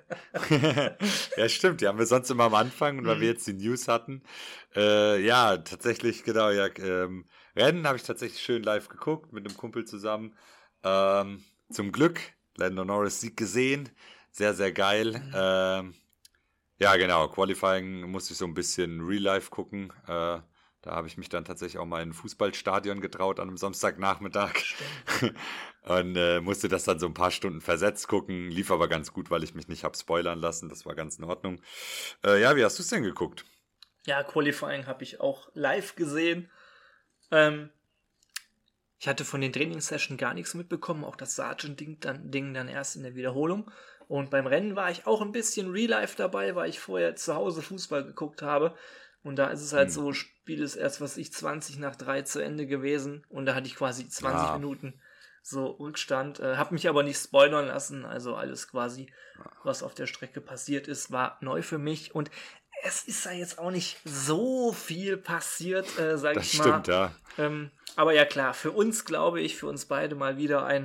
Ja, stimmt. Die haben wir sonst immer am Anfang. Und weil
Mhm.
wir jetzt die News hatten. Äh, ja, tatsächlich, genau. Ja, ähm, Rennen habe ich tatsächlich schön live geguckt mit einem Kumpel zusammen. Ähm, zum Glück, Lando Norris Sieg gesehen. Sehr, sehr geil.
Mhm.
Ähm, ja, genau. Qualifying musste ich so ein bisschen Real Life gucken. Äh, da habe ich mich dann tatsächlich auch mal in ein Fußballstadion getraut an einem Samstagnachmittag. Und äh, musste das dann so ein paar Stunden versetzt gucken. Lief aber ganz gut, weil ich mich nicht habe spoilern lassen. Das war ganz in Ordnung. Äh, ja, wie hast du es denn geguckt?
Ja, Qualifying habe ich auch live gesehen. Ähm, ich hatte von den Trainingssessions gar nichts mitbekommen, auch das Sargent-Ding dann, Ding dann erst in der Wiederholung. Und beim Rennen war ich auch ein bisschen Real-Life dabei, weil ich vorher zu Hause Fußball geguckt habe. Und da ist es halt
Hm.
so, Spiel ist erst, was ich, zwanzig nach drei zu Ende gewesen. Und da hatte ich quasi zwanzig
Ah.
Minuten so Rückstand. Äh, hab mich aber nicht spoilern lassen. Also alles quasi, was auf der Strecke passiert ist, war neu für mich. Und es ist da jetzt auch nicht so viel passiert, äh, sag
Das
ich mal.
stimmt, ja.
Ähm, aber ja klar, für uns glaube ich, für uns beide mal wieder ein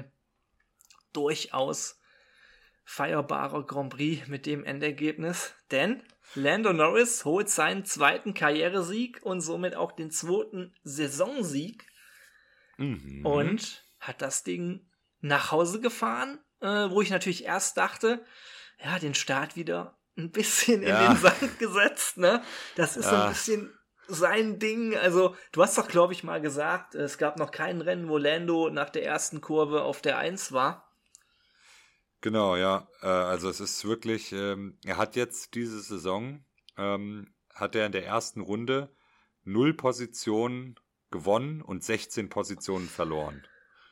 durchaus feierbarer Grand Prix mit dem Endergebnis. Denn Lando Norris holt seinen zweiten Karrieresieg und somit auch den zweiten Saisonsieg
Mhm.
und hat das Ding nach Hause gefahren, äh, wo ich natürlich erst dachte, ja, den Start wieder ein bisschen in
Ja.
den Sand gesetzt, ne? Das ist so
Ja.
ein bisschen sein Ding. Also, du hast doch, glaube ich, mal gesagt, es gab noch kein Rennen, wo Lando nach der ersten Kurve auf der eins war.
Genau, ja. Äh, also es ist wirklich, ähm, er hat jetzt diese Saison, ähm, hat er in der ersten Runde null Positionen gewonnen und sechzehn Positionen verloren.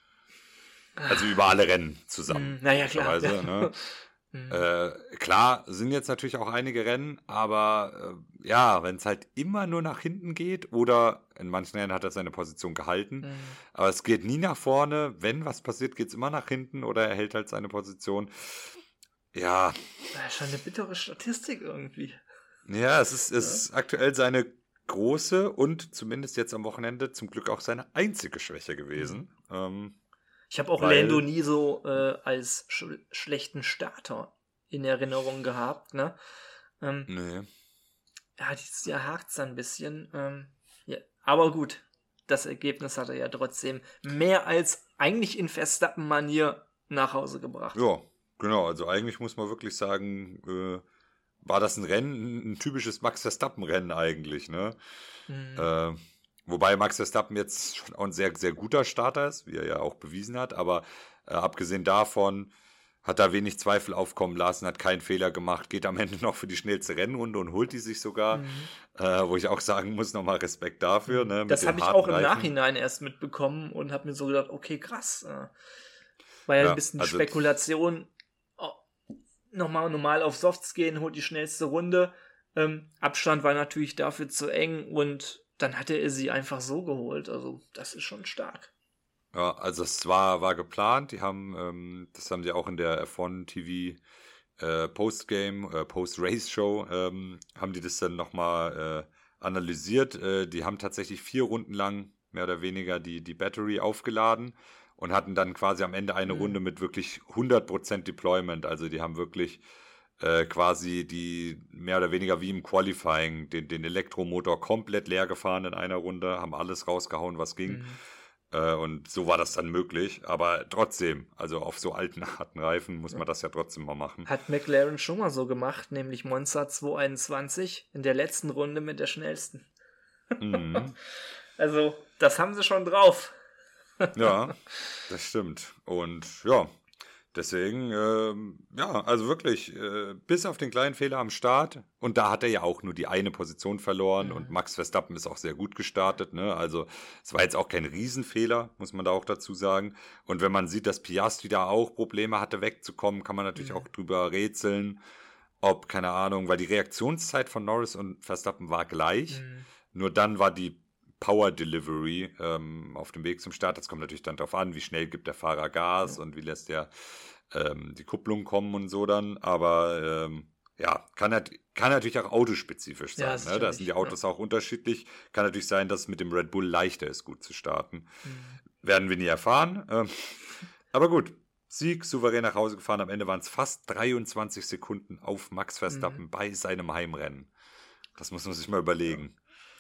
Also über alle Rennen zusammen.
Hm, naja, klar.
logischerweise, ne?
Hm.
Äh, klar, sind jetzt natürlich auch einige Rennen, aber äh, ja, wenn es halt immer nur nach hinten geht oder in manchen Rennen hat er seine Position gehalten,
Hm.
aber es geht nie nach vorne. Wenn was passiert, geht es immer nach hinten oder er hält halt seine Position. Ja,
Das ist schon eine bittere Statistik irgendwie.
ja, es ist, es ist aktuell seine große und zumindest jetzt am Wochenende zum Glück auch seine einzige Schwäche gewesen. Ähm,
Ich habe auch
Weil-
Lando nie so äh, als sch schlechten Starter in Erinnerung gehabt, ne? Ähm,
nee.
ja, dieses Jahr hakt es ein bisschen. Ähm, ja, aber gut, das Ergebnis hat er ja trotzdem mehr als eigentlich in Verstappen-Manier nach Hause gebracht.
Ja, genau. Also eigentlich muss man wirklich sagen, äh, war das ein Rennen, ein typisches Max Verstappen-Rennen eigentlich, ne?
Mhm.
Äh, Wobei Max Verstappen jetzt schon auch ein sehr, sehr guter Starter ist, wie er ja auch bewiesen hat. Aber äh, abgesehen davon hat er wenig Zweifel aufkommen lassen, hat keinen Fehler gemacht, geht am Ende noch für die schnellste Rennrunde und holt die sich sogar. Mhm. Äh, wo ich auch sagen muss, nochmal Respekt dafür. Ne,
das habe ich auch im Reifen. Nachhinein erst mitbekommen und habe mir so gedacht, okay, krass. Äh, war ja, ja ein bisschen also Spekulation. Oh, nochmal normal auf Softs gehen, holt die schnellste Runde. Ähm, Abstand war natürlich dafür zu eng und dann hatte er sie einfach so geholt. Also das ist schon stark.
Ja, also es war, war geplant. Die haben, ähm, das haben sie auch in der F eins T V äh, Postgame, äh, Post-Race-Show, ähm, haben die das dann nochmal äh, analysiert. Äh, die haben tatsächlich vier Runden lang mehr oder weniger die, die Battery aufgeladen und hatten dann quasi am Ende eine mhm. Runde mit wirklich hundert Prozent Deployment. Also die haben wirklich äh, quasi die mehr oder weniger wie im Qualifying den, den Elektromotor komplett leer gefahren in einer Runde, haben alles rausgehauen, was ging. Mhm. Äh, und so war das dann möglich. Aber trotzdem, also auf so alten, harten Reifen muss man das ja trotzdem mal machen.
Hat McLaren schon mal so gemacht, nämlich Monza zweihunderteinundzwanzig in der letzten Runde mit der schnellsten. Mhm. Also, das haben sie schon drauf.
Ja, das stimmt. Und ja, deswegen, ähm, ja, also wirklich, äh, bis auf den kleinen Fehler am Start. Und da hat er ja auch nur die eine Position verloren. Mhm. Und Max Verstappen ist auch sehr gut gestartet. Ne? Also es war jetzt auch kein Riesenfehler, muss man da auch dazu sagen. Und wenn man sieht, dass Piastri da auch Probleme hatte, wegzukommen, kann man natürlich mhm. auch drüber rätseln, ob, keine Ahnung, weil die Reaktionszeit von Norris und Verstappen war gleich. Mhm. Nur dann war die Power Delivery ähm, auf dem Weg zum Start. Das kommt natürlich dann darauf an, wie schnell gibt der Fahrer Gas ja. und wie lässt er ähm, die Kupplung kommen und so dann. Aber ähm, ja, kann, kann natürlich auch autospezifisch sein. Ja, ne? Da sind die Autos ja. auch unterschiedlich. Kann natürlich sein, dass es mit dem Red Bull leichter ist, gut zu starten. Mhm. Werden wir nie erfahren. Ähm, aber gut, Sieg, souverän nach Hause gefahren. Am Ende waren es fast dreiundzwanzig Sekunden auf Max Verstappen mhm. bei seinem Heimrennen. Das muss man sich mal überlegen. Ja.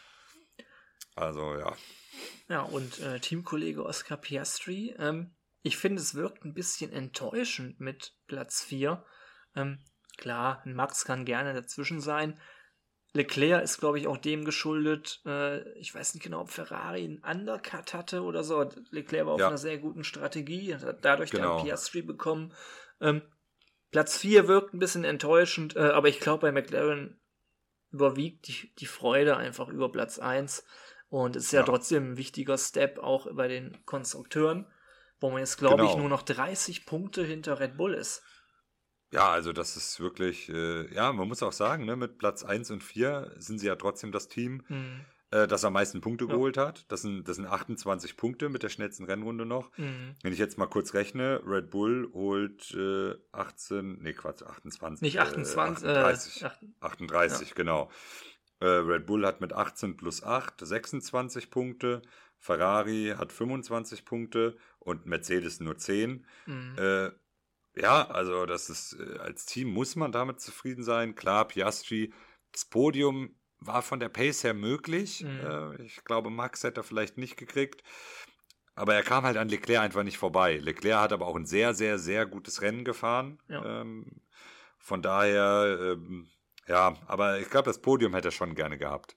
Also, ja.
Ja, und äh, Teamkollege Oscar Piastri, ähm, ich finde, es wirkt ein bisschen enttäuschend mit Platz vier. Ähm, klar, ein Max kann gerne dazwischen sein. Leclerc ist, glaube ich, auch dem geschuldet. Äh, ich weiß nicht genau, ob Ferrari einen Undercut hatte oder so. Leclerc war auf ja. einer sehr guten Strategie, hat dadurch genau. dann Piastri bekommen. Ähm, Platz vier wirkt ein bisschen enttäuschend, äh, aber ich glaube, bei McLaren überwiegt die, die Freude einfach über Platz eins. Und es ist ja, ja trotzdem ein wichtiger Step auch bei den Konstrukteuren, wo man jetzt, glaube genau. ich, nur noch dreißig Punkte hinter Red Bull ist.
Ja, also das ist wirklich, äh, ja, man muss auch sagen, ne, mit Platz eins und vier sind sie ja trotzdem das Team, mhm. äh, das am meisten Punkte ja. geholt hat. Das sind, das sind achtundzwanzig Punkte mit der schnellsten Rennrunde noch. Mhm. Wenn ich jetzt mal kurz rechne, Red Bull holt äh, achtzehn, nee Quatsch, achtundzwanzig.
Nicht achtundzwanzig,
äh, achtunddreißig, äh, achtunddreißig ja. genau. Red Bull hat mit achtzehn plus acht sechsundzwanzig Punkte, Ferrari hat fünfundzwanzig Punkte und Mercedes nur zehn. Mhm. Äh, ja, also das ist, als Team muss man damit zufrieden sein. Klar, Piastri, das Podium war von der Pace her möglich. Mhm. Äh, ich glaube, Max hätte er vielleicht nicht gekriegt. Aber er kam halt an Leclerc einfach nicht vorbei. Leclerc hat aber auch ein sehr, sehr, sehr gutes Rennen gefahren. Ja. Ähm, von daher... Ähm, Ja, aber ich glaube, das Podium hätte er schon gerne gehabt.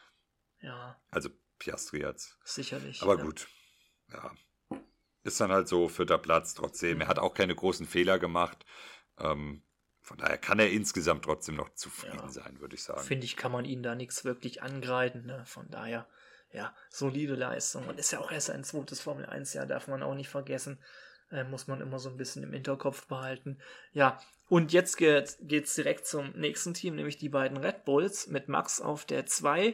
Ja.
Also Piastri jetzt.
Sicherlich.
Aber
ja.
gut. Ja. Ist dann halt so vierter Platz trotzdem. Mhm. Er hat auch keine großen Fehler gemacht. Ähm, von daher kann er insgesamt trotzdem noch zufrieden ja. sein, würde ich sagen.
Finde ich, kann man ihn da nichts wirklich angreifen. Ne? Von daher, ja, solide Leistung. Und ist ja auch erst ein zweites Formel eins Jahr, darf man auch nicht vergessen. Äh, muss man immer so ein bisschen im Hinterkopf behalten. Ja, und jetzt geht es direkt zum nächsten Team, nämlich die beiden Red Bulls mit Max auf der zwei.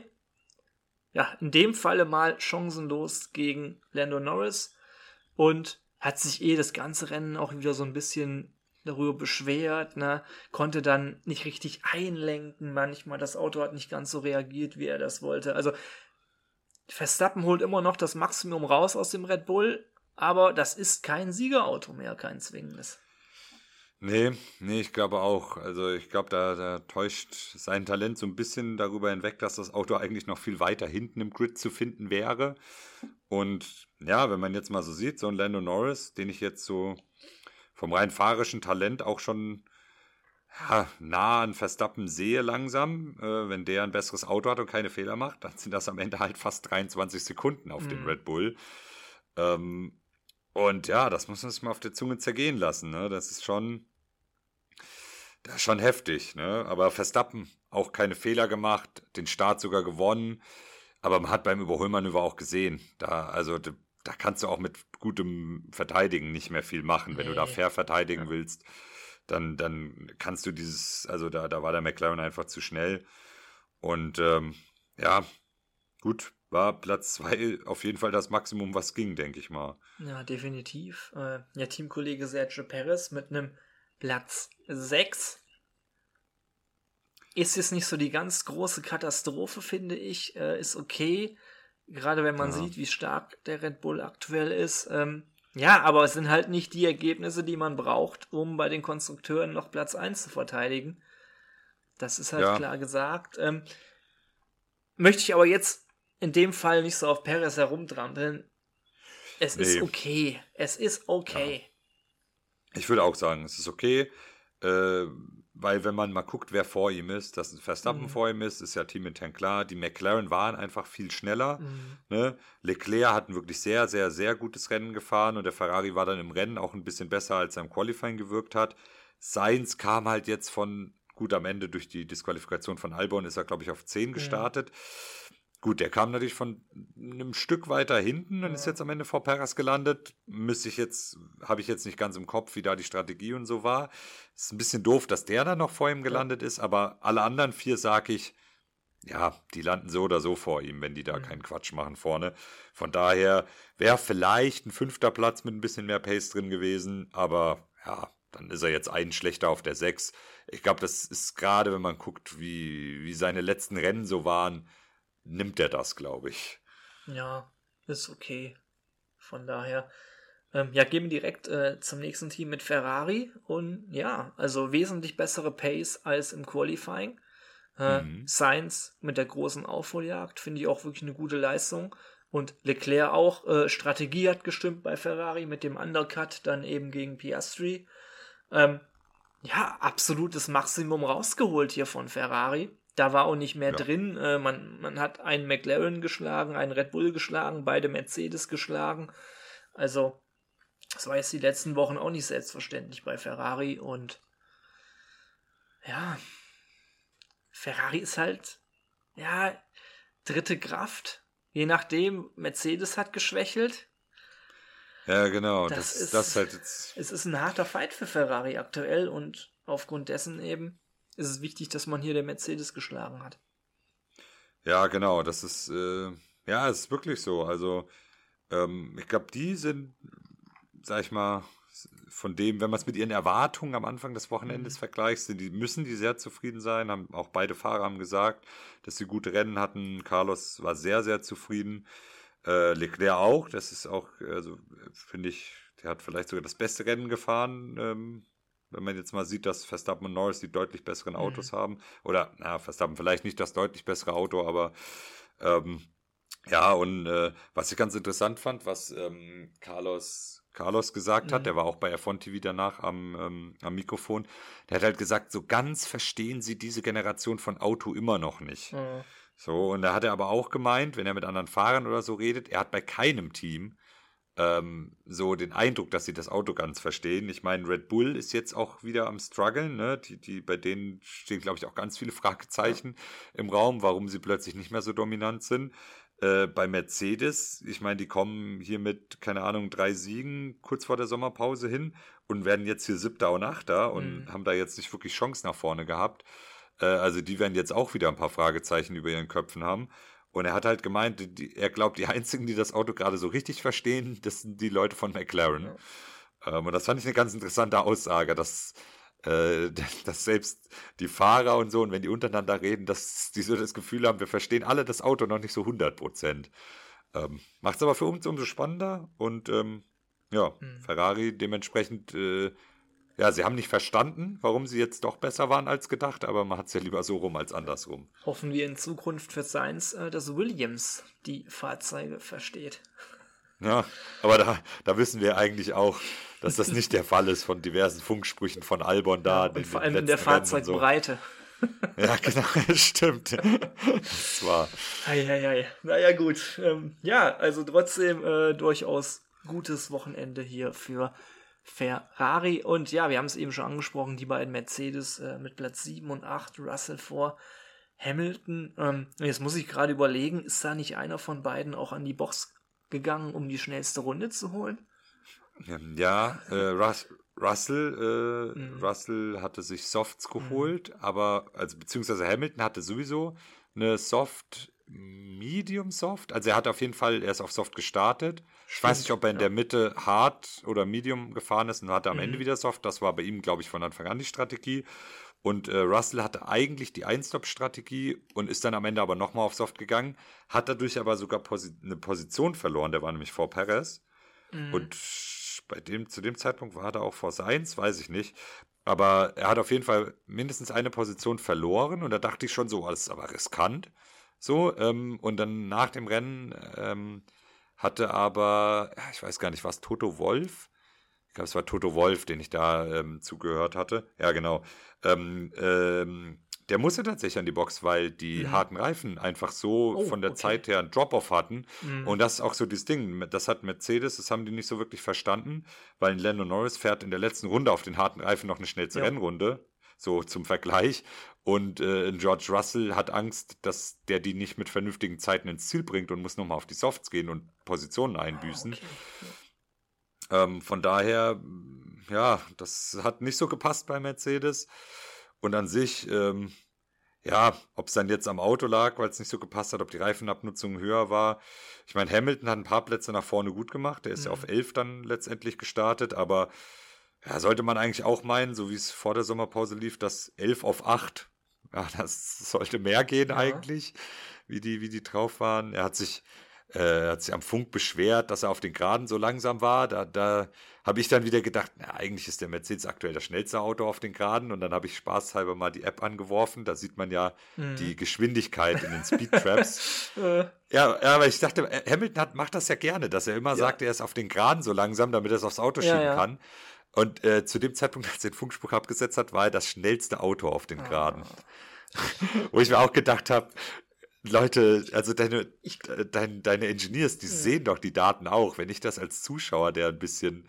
Ja, in dem Falle mal chancenlos gegen Lando Norris und hat sich eh das ganze Rennen auch wieder so ein bisschen darüber beschwert, ne? Konnte dann nicht richtig einlenken manchmal, das Auto hat nicht ganz so reagiert, wie er das wollte. Also Verstappen holt immer noch das Maximum raus aus dem Red Bull, aber das ist kein Siegerauto mehr, kein zwingendes.
Nee, nee, ich glaube auch. Also ich glaube, da, da täuscht sein Talent so ein bisschen darüber hinweg, dass das Auto eigentlich noch viel weiter hinten im Grid zu finden wäre. Und ja, wenn man jetzt mal so sieht, so ein Lando Norris, den ich jetzt so vom rein fahrischen Talent auch schon ja, nah an Verstappen sehe langsam. Äh, wenn der ein besseres Auto hat und keine Fehler macht, dann sind das am Ende halt fast dreiundzwanzig Sekunden auf mhm. dem Red Bull. Ähm, und ja, das muss man sich mal auf der Zunge zergehen lassen. Ne? Das ist schon, das ist schon heftig. Ne? Aber Verstappen auch keine Fehler gemacht, den Start sogar gewonnen. Aber man hat beim Überholmanöver auch gesehen, da, also, da, da kannst du auch mit gutem Verteidigen nicht mehr viel machen. Wenn nee. du da fair verteidigen ja. willst, dann, dann kannst du dieses, also da, da war der McLaren einfach zu schnell. Und ähm, ja, gut, war Platz zwei auf jeden Fall das Maximum, was ging, denke ich mal.
Ja, definitiv. Äh, ja, Teamkollege Sergio Perez mit einem Platz sechs. Ist jetzt nicht so die ganz große Katastrophe, finde ich. Äh, ist okay. Gerade wenn man ja. sieht, wie stark der Red Bull aktuell ist. Ähm, ja, aber es sind halt nicht die Ergebnisse, die man braucht, um bei den Konstrukteuren noch Platz eins zu verteidigen. Das ist halt ja. klar gesagt. Ähm, möchte ich aber jetzt in dem Fall nicht so auf Perez herumtrampeln. Es nee. ist okay. Es ist okay.
Ja. Ich würde auch sagen, es ist okay. Äh, weil wenn man mal guckt, wer vor ihm ist, dass ein Verstappen mhm. vor ihm ist, ist ja Team intern klar. Die McLaren waren einfach viel schneller. Mhm. Ne? Leclerc hat ein wirklich sehr, sehr, sehr gutes Rennen gefahren und der Ferrari war dann im Rennen auch ein bisschen besser, als er im Qualifying gewirkt hat. Sainz kam halt jetzt von, gut am Ende durch die Disqualifikation von Albon ist er, glaube ich, auf zehn gestartet. Mhm. Gut, der kam natürlich von einem Stück weiter hinten und ja. ist jetzt am Ende vor Perez gelandet. Müsste ich jetzt, habe ich jetzt nicht ganz im Kopf, wie da die Strategie und so war. Ist ein bisschen doof, dass der dann noch vor ihm gelandet ja. ist, aber alle anderen vier, sage ich, ja, die landen so oder so vor ihm, wenn die da mhm. keinen Quatsch machen vorne. Von daher wäre vielleicht ein fünfter Platz mit ein bisschen mehr Pace drin gewesen, aber ja, dann ist er jetzt einen schlechter auf der sechs. Ich glaube, das ist gerade, wenn man guckt, wie, wie seine letzten Rennen so waren, nimmt er das, glaube ich.
Ja, ist okay. Von daher, ähm, ja, gehen wir direkt äh, zum nächsten Team mit Ferrari und ja, also wesentlich bessere Pace als im Qualifying. Äh, mhm. Sainz mit der großen Aufholjagd finde ich auch wirklich eine gute Leistung und Leclerc auch. Äh, Strategie hat gestimmt bei Ferrari mit dem Undercut dann eben gegen Piastri. Ähm, ja, absolutes Maximum rausgeholt hier von Ferrari. Da war auch nicht mehr ja. drin. Äh, man, man hat einen McLaren geschlagen, einen Red Bull geschlagen, beide Mercedes geschlagen. Also, das war jetzt die letzten Wochen auch nicht selbstverständlich bei Ferrari. Und ja, Ferrari ist halt, ja, dritte Kraft. Je nachdem, Mercedes hat geschwächelt.
Ja, genau.
Das,
das
ist,
das halt jetzt.
Es ist ein harter Fight für Ferrari aktuell und aufgrund dessen eben ist es wichtig, dass man hier der Mercedes geschlagen hat.
Ja, genau, das ist, äh, ja, es ist wirklich so. Also, ähm, ich glaube, die sind, sag ich mal, von dem, wenn man es mit ihren Erwartungen am Anfang des Wochenendes mhm. vergleicht, sind die, müssen die sehr zufrieden sein. Haben, auch beide Fahrer haben gesagt, dass sie gute Rennen hatten. Carlos war sehr, sehr zufrieden. Äh, Leclerc auch, das ist auch, also finde ich, der hat vielleicht sogar das beste Rennen gefahren, ähm, wenn man jetzt mal sieht, dass Verstappen und Norris die deutlich besseren Autos mhm. haben. Oder, na, Verstappen vielleicht nicht das deutlich bessere Auto, aber ähm, ja, und äh, was ich ganz interessant fand, was ähm, Carlos, Carlos gesagt mhm. hat, der war auch bei F eins T V danach am, ähm, am Mikrofon, der hat halt gesagt, so ganz verstehen sie diese Generation von Auto immer noch nicht. Mhm. So, und da hat er aber auch gemeint, wenn er mit anderen Fahrern oder so redet, er hat bei keinem Team Ähm, so den Eindruck, dass sie das Auto ganz verstehen. Ich meine, Red Bull ist jetzt auch wieder am struggeln, ne? Die, die, bei denen stehen, glaube ich, auch ganz viele Fragezeichen ja. im Raum, warum sie plötzlich nicht mehr so dominant sind. Äh, bei Mercedes, ich meine, die kommen hier mit, keine Ahnung, drei Siegen kurz vor der Sommerpause hin und werden jetzt hier Siebter und Achter und mhm. haben da jetzt nicht wirklich Chance nach vorne gehabt. Äh, also die werden jetzt auch wieder ein paar Fragezeichen über ihren Köpfen haben. Und er hat halt gemeint, die, er glaubt, die einzigen, die das Auto gerade so richtig verstehen, das sind die Leute von McLaren. Ja. Ähm, und das fand ich eine ganz interessante Aussage, dass, äh, dass selbst die Fahrer und so, und wenn die untereinander reden, dass die so das Gefühl haben, wir verstehen alle das Auto noch nicht so hundert Prozent. Ähm, Macht es aber für uns umso spannender. Und ähm, ja, mhm. Ferrari dementsprechend, äh, ja, sie haben nicht verstanden, warum sie jetzt doch besser waren als gedacht, aber man hat es ja lieber so rum als andersrum.
Hoffen wir in Zukunft für Sainz, dass Williams die Fahrzeuge versteht.
Ja, aber da, da wissen wir eigentlich auch, dass das nicht der Fall ist von diversen Funksprüchen von Albon da.
Ja, und vor allem in der Fahrzeugbreite.
So. Ja, genau, stimmt. Das war.
Eieiei. Naja, gut. Ähm, ja, also trotzdem äh, durchaus gutes Wochenende hier für Ferrari. Und ja, wir haben es eben schon angesprochen, die beiden Mercedes äh, mit Platz sieben und acht, Russell vor Hamilton. Ähm, jetzt muss ich gerade überlegen, ist da nicht einer von beiden auch an die Box gegangen, um die schnellste Runde zu holen?
Ja, äh, Rus- Russell, äh, mhm. Russell hatte sich Softs geholt, mhm. aber, also beziehungsweise Hamilton hatte sowieso eine Soft, Medium Soft, also er hat auf jeden Fall, er ist auf Soft gestartet. Stimmt, ich weiß nicht, ob er in ja. der Mitte Hard oder Medium gefahren ist und hatte am mhm. Ende wieder Soft, das war bei ihm, glaube ich, von Anfang an die Strategie. Und äh, Russell hatte eigentlich die Ein-Stop-Strategie und ist dann am Ende aber nochmal auf Soft gegangen, hat dadurch aber sogar posi- eine Position verloren, der war nämlich vor Perez. Mhm. Und bei dem, zu dem Zeitpunkt war er auch vor Sainz, weiß ich nicht. Aber er hat auf jeden Fall mindestens eine Position verloren und da dachte ich schon so, oh, das ist aber riskant. So, ähm, und dann nach dem Rennen ähm, hatte aber, ja, ich weiß gar nicht, was, Toto Wolff? Ich glaube, es war Toto Wolff, den ich da ähm, zugehört hatte. Ja, genau. Ähm, ähm, der musste tatsächlich an die Box, weil die mhm. harten Reifen einfach so oh, von der okay. Zeit her einen Drop-Off hatten. Mhm. Und das ist auch so das Ding. Das hat Mercedes, das haben die nicht so wirklich verstanden, weil ein Lando Norris fährt in der letzten Runde auf den harten Reifen noch eine schnellste ja. Rennrunde. So zum Vergleich. Und äh, George Russell hat Angst, dass der die nicht mit vernünftigen Zeiten ins Ziel bringt und muss nochmal auf die Softs gehen und Positionen einbüßen. Oh, okay. Ähm, von daher, ja, das hat nicht so gepasst bei Mercedes. Und an sich, ähm, ja, ob es dann jetzt am Auto lag, weil es nicht so gepasst hat, ob die Reifenabnutzung höher war. Ich meine, Hamilton hat ein paar Plätze nach vorne gut gemacht. Der ist mhm. ja auf elf dann letztendlich gestartet. Aber ja, sollte man eigentlich auch meinen, so wie es vor der Sommerpause lief, dass elf auf acht, ja, das sollte mehr gehen ja. eigentlich, wie die, wie die drauf waren. Er hat sich... Er hat sich am Funk beschwert, dass er auf den Geraden so langsam war. Da, da habe ich dann wieder gedacht, na, eigentlich ist der Mercedes aktuell das schnellste Auto auf den Geraden. Und dann habe ich spaßhalber mal die App angeworfen. Da sieht man ja mhm. die Geschwindigkeit in den Speedtraps. ja, ja, aber ich dachte, Hamilton hat, macht das ja gerne, dass er immer ja. sagt, er ist auf den Geraden so langsam, damit er es aufs Auto schieben ja, ja. kann. Und äh, zu dem Zeitpunkt, als er den Funkspruch abgesetzt hat, war er das schnellste Auto auf den Geraden. Ah. Wo ich mir auch gedacht habe, Leute, also deine, ich, dein, deine Engineers, die ja. sehen doch die Daten auch. Wenn ich das als Zuschauer, der ein bisschen,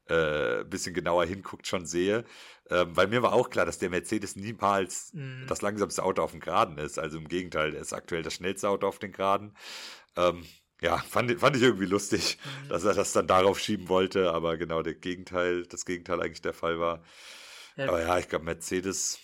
äh, bisschen genauer hinguckt, schon sehe. Ähm, weil mir war auch klar, dass der Mercedes niemals mhm. das langsamste Auto auf dem Geraden ist. Also im Gegenteil, der ist aktuell das schnellste Auto auf den Geraden. Ähm, ja, fand, fand ich irgendwie lustig, mhm. dass er das dann darauf schieben wollte. Aber genau, der Gegenteil, das Gegenteil eigentlich der Fall war. Ja. Aber ja, ich glaube, Mercedes,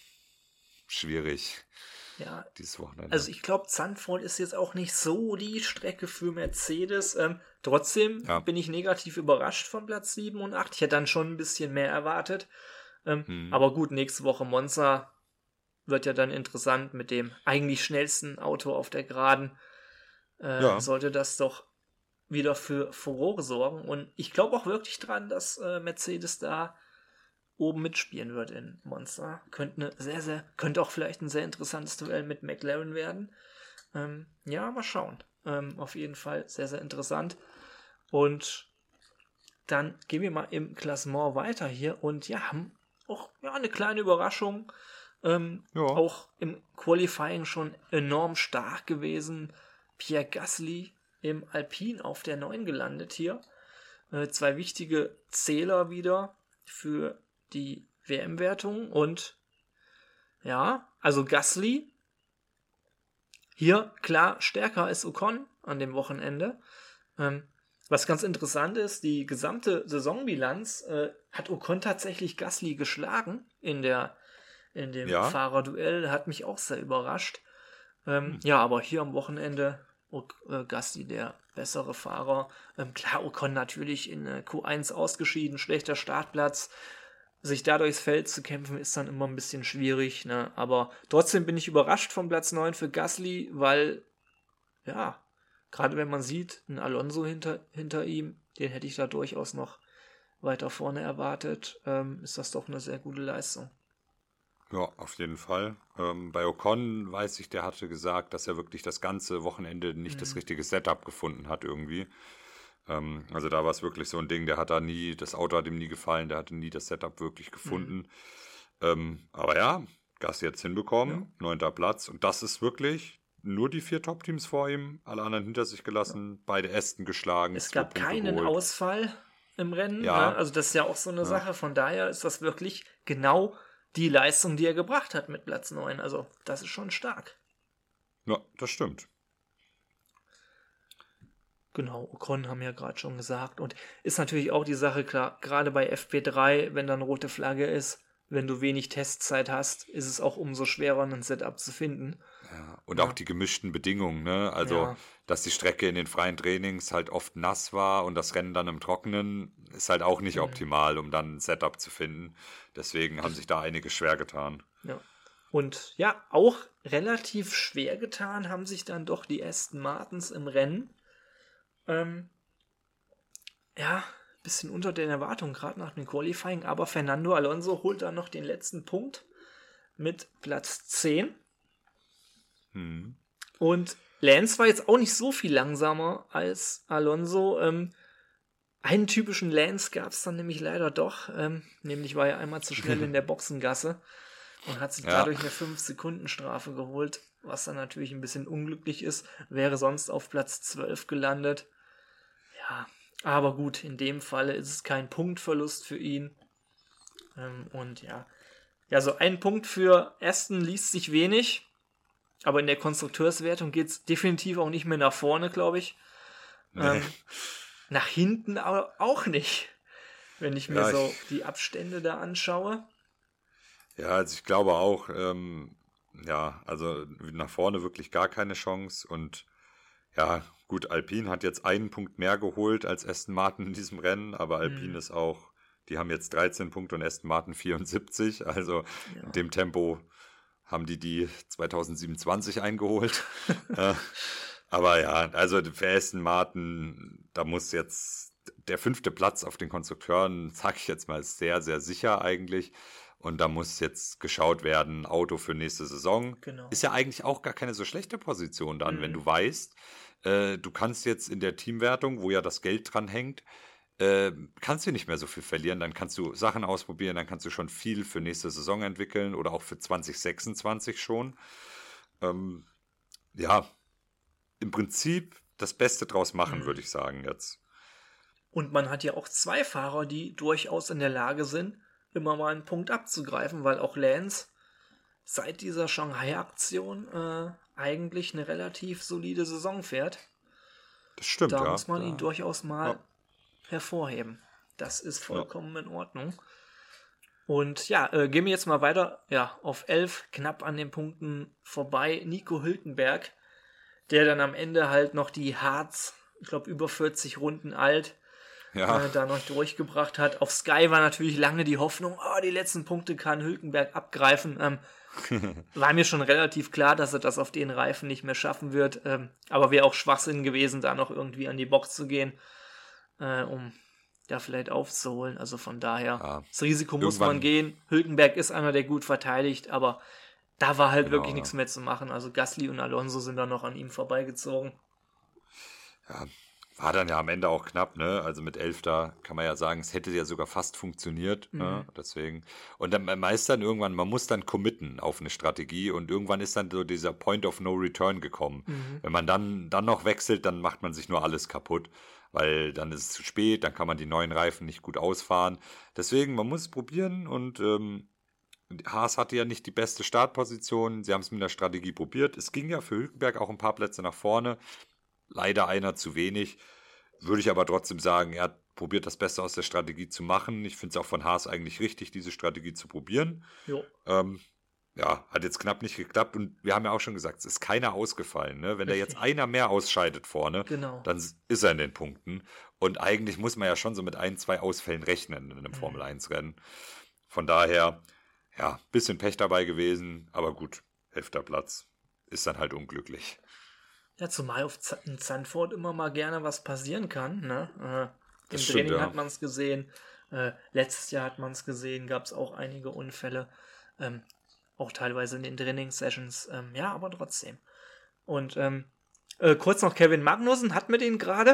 schwierig.
Ja,
dieses Wochenende.
Also ich glaube, Zandvoort ist jetzt auch nicht so die Strecke für Mercedes. Ähm, trotzdem ja. bin ich negativ überrascht von Platz sieben und acht. Ich hätte dann schon ein bisschen mehr erwartet. Ähm, hm. Aber gut, nächste Woche Monza wird ja dann interessant mit dem eigentlich schnellsten Auto auf der Geraden. Äh, ja. Sollte das doch wieder für Furore sorgen. Und ich glaube auch wirklich dran, dass äh, Mercedes da oben mitspielen wird in Monza. Könnte eine sehr, sehr, könnte auch vielleicht ein sehr interessantes Duell mit McLaren werden. Ähm, ja, mal schauen. Ähm, auf jeden Fall sehr, sehr interessant. Und dann gehen wir mal im Klassement weiter hier und ja, haben auch ja, eine kleine Überraschung. Ähm, ja. Auch im Qualifying schon enorm stark gewesen. Pierre Gasly im Alpine auf der neun gelandet hier. Äh, zwei wichtige Zähler wieder für die W M-Wertung und ja, also Gasly hier klar stärker als Ocon an dem Wochenende. Ähm, was ganz interessant ist, die gesamte Saisonbilanz äh, hat Ocon tatsächlich Gasly geschlagen in der in dem ja. Fahrerduell, hat mich auch sehr überrascht. Ähm, hm. Ja, aber hier am Wochenende o- äh, Gasly der bessere Fahrer. Ähm, klar, Ocon natürlich in äh, Q eins ausgeschieden, schlechter Startplatz. Sich da durchs Feld zu kämpfen, ist dann immer ein bisschen schwierig, ne? Aber trotzdem bin ich überrascht von Platz neun für Gasly, weil, ja, gerade wenn man sieht, ein Alonso hinter, hinter ihm, den hätte ich da durchaus noch weiter vorne erwartet, ähm, ist das doch eine sehr gute Leistung.
Ja, auf jeden Fall. Ähm, bei Ocon weiß ich, der hatte gesagt, dass er wirklich das ganze Wochenende nicht mhm. das richtige Setup gefunden hat irgendwie. Ähm, also da war es wirklich so ein Ding, der hat da nie, das Auto hat ihm nie gefallen, der hatte nie das Setup wirklich gefunden. Mhm. Ähm, aber ja, Gasly jetzt hinbekommen, ja. neunter Platz. Und das ist wirklich nur die vier Top-Teams vor ihm, alle anderen hinter sich gelassen, ja. beide Aston geschlagen.
Es gab Punkte keinen geholt. Ausfall im Rennen.
Ja.
Ne? Also das ist ja auch so eine
ja.
Sache. Von daher ist das wirklich genau die Leistung, die er gebracht hat mit Platz neun. Also das ist schon stark.
Ja, das stimmt.
Genau, Ocon haben wir ja gerade schon gesagt. Und ist natürlich auch die Sache, klar, gerade bei F P drei, wenn da eine rote Flagge ist, wenn du wenig Testzeit hast, ist es auch umso schwerer, ein Setup zu finden.
Ja, und
ja.
auch die gemischten Bedingungen, ne? Also,
ja.
dass die Strecke in den freien Trainings halt oft nass war und das Rennen dann im Trockenen, ist halt auch nicht mhm. optimal, um dann ein Setup zu finden. Deswegen haben sich da einige schwer getan.
Ja. Und ja, auch relativ schwer getan haben sich dann doch die Aston Martins im Rennen. Ähm, ja, bisschen unter den Erwartungen, gerade nach dem Qualifying, aber Fernando Alonso holt dann noch den letzten Punkt mit Platz zehn.
Hm.
Und Lance war jetzt auch nicht so viel langsamer als Alonso. Ähm, einen typischen Lance gab es dann nämlich leider doch, ähm, nämlich war er einmal zu schnell in der Boxengasse und hat sich ja. dadurch eine fünf Sekunden Strafe geholt, was dann natürlich ein bisschen unglücklich ist, wäre sonst auf Platz zwölf gelandet. Ja, aber gut, in dem Falle ist es kein Punktverlust für ihn. Ähm, und ja, ja, so ein Punkt für Aston liest sich wenig, aber in der Konstrukteurswertung geht es definitiv auch nicht mehr nach vorne, glaube ich. Nee. Ähm, nach hinten aber auch nicht, wenn ich mir ja, so ich, die Abstände da anschaue.
Ja, also ich glaube auch, ähm, ja, also nach vorne wirklich gar keine Chance und ja, gut, Alpine hat jetzt einen Punkt mehr geholt als Aston Martin in diesem Rennen, aber Alpine mhm. ist auch, die haben jetzt dreizehn Punkte und Aston Martin vierundsiebzig, also ja. in dem Tempo haben die die zwanzig siebenundzwanzig eingeholt. äh, aber ja, also für Aston Martin, da muss jetzt der fünfte Platz auf den Konstrukteuren, sag ich jetzt mal, ist sehr, sehr sicher eigentlich. Und da muss jetzt geschaut werden, Auto für nächste Saison.
Genau.
Ist ja eigentlich auch gar keine so schlechte Position dann, mhm. wenn du weißt, äh, du kannst jetzt in der Teamwertung, wo ja das Geld dran hängt, äh, kannst du nicht mehr so viel verlieren. Dann kannst du Sachen ausprobieren, dann kannst du schon viel für nächste Saison entwickeln oder auch für zwanzig sechsundzwanzig schon. Ähm, ja, im Prinzip das Beste draus machen, mhm. würde ich sagen jetzt.
Und man hat ja auch zwei Fahrer, die durchaus in der Lage sind, immer mal einen Punkt abzugreifen, weil auch Lance seit dieser Shanghai-Aktion äh, eigentlich eine relativ solide Saison fährt.
Das stimmt,
da
ja.
Da muss man
ja.
ihn durchaus mal
ja.
hervorheben. Das ist vollkommen ja. in Ordnung. Und ja, äh, gehen wir jetzt mal weiter. Ja, auf elf, knapp an den Punkten vorbei. Nico Hülkenberg, der dann am Ende halt noch die Harz, ich glaube über vierzig Runden alt, Ja. Äh, da noch durchgebracht hat. Auf Sky war natürlich lange die Hoffnung, oh, die letzten Punkte kann Hülkenberg abgreifen. Ähm, war mir schon relativ klar, dass er das auf den Reifen nicht mehr schaffen wird. Ähm, aber wäre auch Schwachsinn gewesen, da noch irgendwie an die Box zu gehen, äh, um da vielleicht aufzuholen. Also von daher, ja. das Risiko muss man gehen. Hülkenberg ist einer, der gut verteidigt, aber da war halt genau, wirklich ja. nichts mehr zu machen. Also Gasly und Alonso sind da noch an ihm vorbeigezogen.
Ja, war dann ja am Ende auch knapp, ne? Also mit elf da kann man ja sagen, es hätte ja sogar fast funktioniert, mhm. ne? Deswegen. Und dann meist dann irgendwann, man muss dann committen auf eine Strategie und irgendwann ist dann so dieser Point of No Return gekommen. Mhm. Wenn man dann, dann noch wechselt, dann macht man sich nur alles kaputt, weil dann ist es zu spät, dann kann man die neuen Reifen nicht gut ausfahren. Deswegen, man muss es probieren und ähm, Haas hatte ja nicht die beste Startposition, sie haben es mit der Strategie probiert. Es ging ja für Hülkenberg auch ein paar Plätze nach vorne. Leider einer zu wenig. Würde ich aber trotzdem sagen, er hat probiert, das Beste aus der Strategie zu machen. Ich finde es auch von Haas eigentlich richtig, diese Strategie zu probieren. Ähm, ja, hat jetzt knapp nicht geklappt. Und wir haben ja auch schon gesagt, es ist keiner ausgefallen. Ne? Wenn da jetzt einer mehr ausscheidet vorne,
genau.
dann ist er in den Punkten. Und eigentlich muss man ja schon so mit ein, zwei Ausfällen rechnen in einem mhm. Formel eins Rennen. Von daher, ja, bisschen Pech dabei gewesen. Aber gut, elfter Platz. Ist dann halt unglücklich.
Ja, zumal auf Z- in Zandvoort immer mal gerne was passieren kann. Ne? Äh, Im
stimmt,
Training
ja.
hat man es gesehen. Äh, letztes Jahr hat man es gesehen. Gab es auch einige Unfälle. Ähm, auch teilweise in den Training-Sessions. Ähm, ja, aber trotzdem. Und ähm, äh, kurz noch Kevin Magnussen. Hat mir den gerade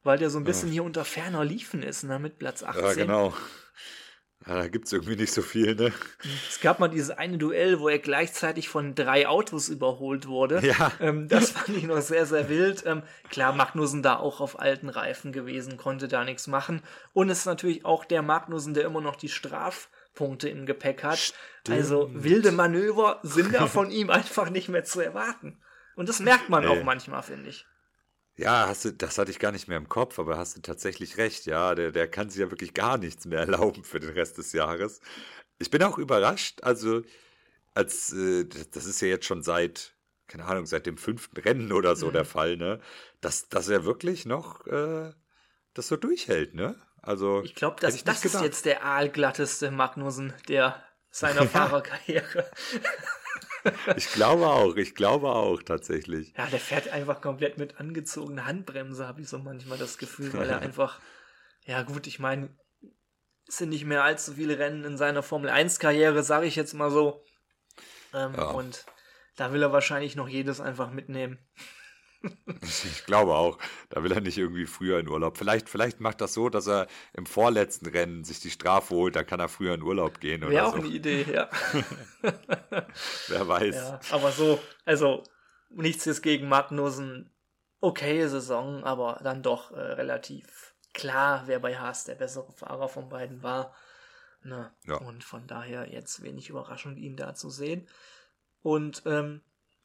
weil der so ein bisschen ja. hier unter ferner Liefen ist, ne, mit Platz achtzehn.
Ja, genau. Ja, da gibt es irgendwie nicht so viel, ne?
Es gab mal dieses eine Duell, wo er gleichzeitig von drei Autos überholt wurde.
Ja.
Ähm, das fand ich noch sehr, sehr wild. Ähm, klar, Magnussen da auch auf alten Reifen gewesen, konnte da nichts machen. Und es ist natürlich auch der Magnussen, der immer noch die Strafpunkte im Gepäck hat. Stimmt. Also wilde Manöver sind da von ihm einfach nicht mehr zu erwarten. Und das merkt man nee. auch manchmal, finde ich.
Ja, hast du, das hatte ich gar nicht mehr im Kopf, aber hast du tatsächlich recht. Ja, der, der kann sich ja wirklich gar nichts mehr erlauben für den Rest des Jahres. Ich bin auch überrascht, also als äh, das ist ja jetzt schon seit, keine Ahnung, seit dem fünften Rennen oder so mhm. der Fall, ne, dass, dass er wirklich noch äh, das so durchhält, ne? Also
ich glaube, das, das ist jetzt der aalglatteste Magnussen der seiner Fahrerkarriere.
Ich glaube auch, ich glaube auch tatsächlich.
Ja, der fährt einfach komplett mit angezogener Handbremse, habe ich so manchmal das Gefühl, weil er einfach, ja gut, ich meine, es sind nicht mehr allzu viele Rennen in seiner Formel eins Karriere, sage ich jetzt mal so. Ähm, ja. Und da will er wahrscheinlich noch jedes einfach mitnehmen.
Ich glaube auch, da will er nicht irgendwie früher in Urlaub. Vielleicht, vielleicht macht das so, dass er im vorletzten Rennen sich die Strafe holt, dann kann er früher in Urlaub gehen. Oder
Wäre auch
so.
Eine Idee, ja.
Wer weiß.
Ja, aber so, also nichts ist gegen Magnussen. Okay Saison, aber dann doch äh, relativ klar, wer bei Haas der bessere Fahrer von beiden war. Na, ja. Und von daher jetzt wenig überraschend, ihn da zu sehen. Und ähm,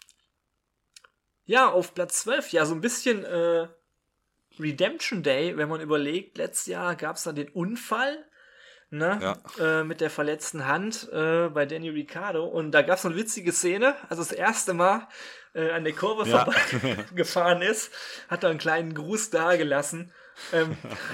ja, auf Platz zwölf, ja, so ein bisschen äh, Redemption Day, wenn man überlegt, letztes Jahr gab es da den Unfall, ne, ja. äh, mit der verletzten Hand äh, bei Danny Ricciardo und da gab es eine witzige Szene, also das erste Mal äh, an der Kurve ja. vorbeigefahren ist, hat er einen kleinen Gruß dagelassen. Ähm,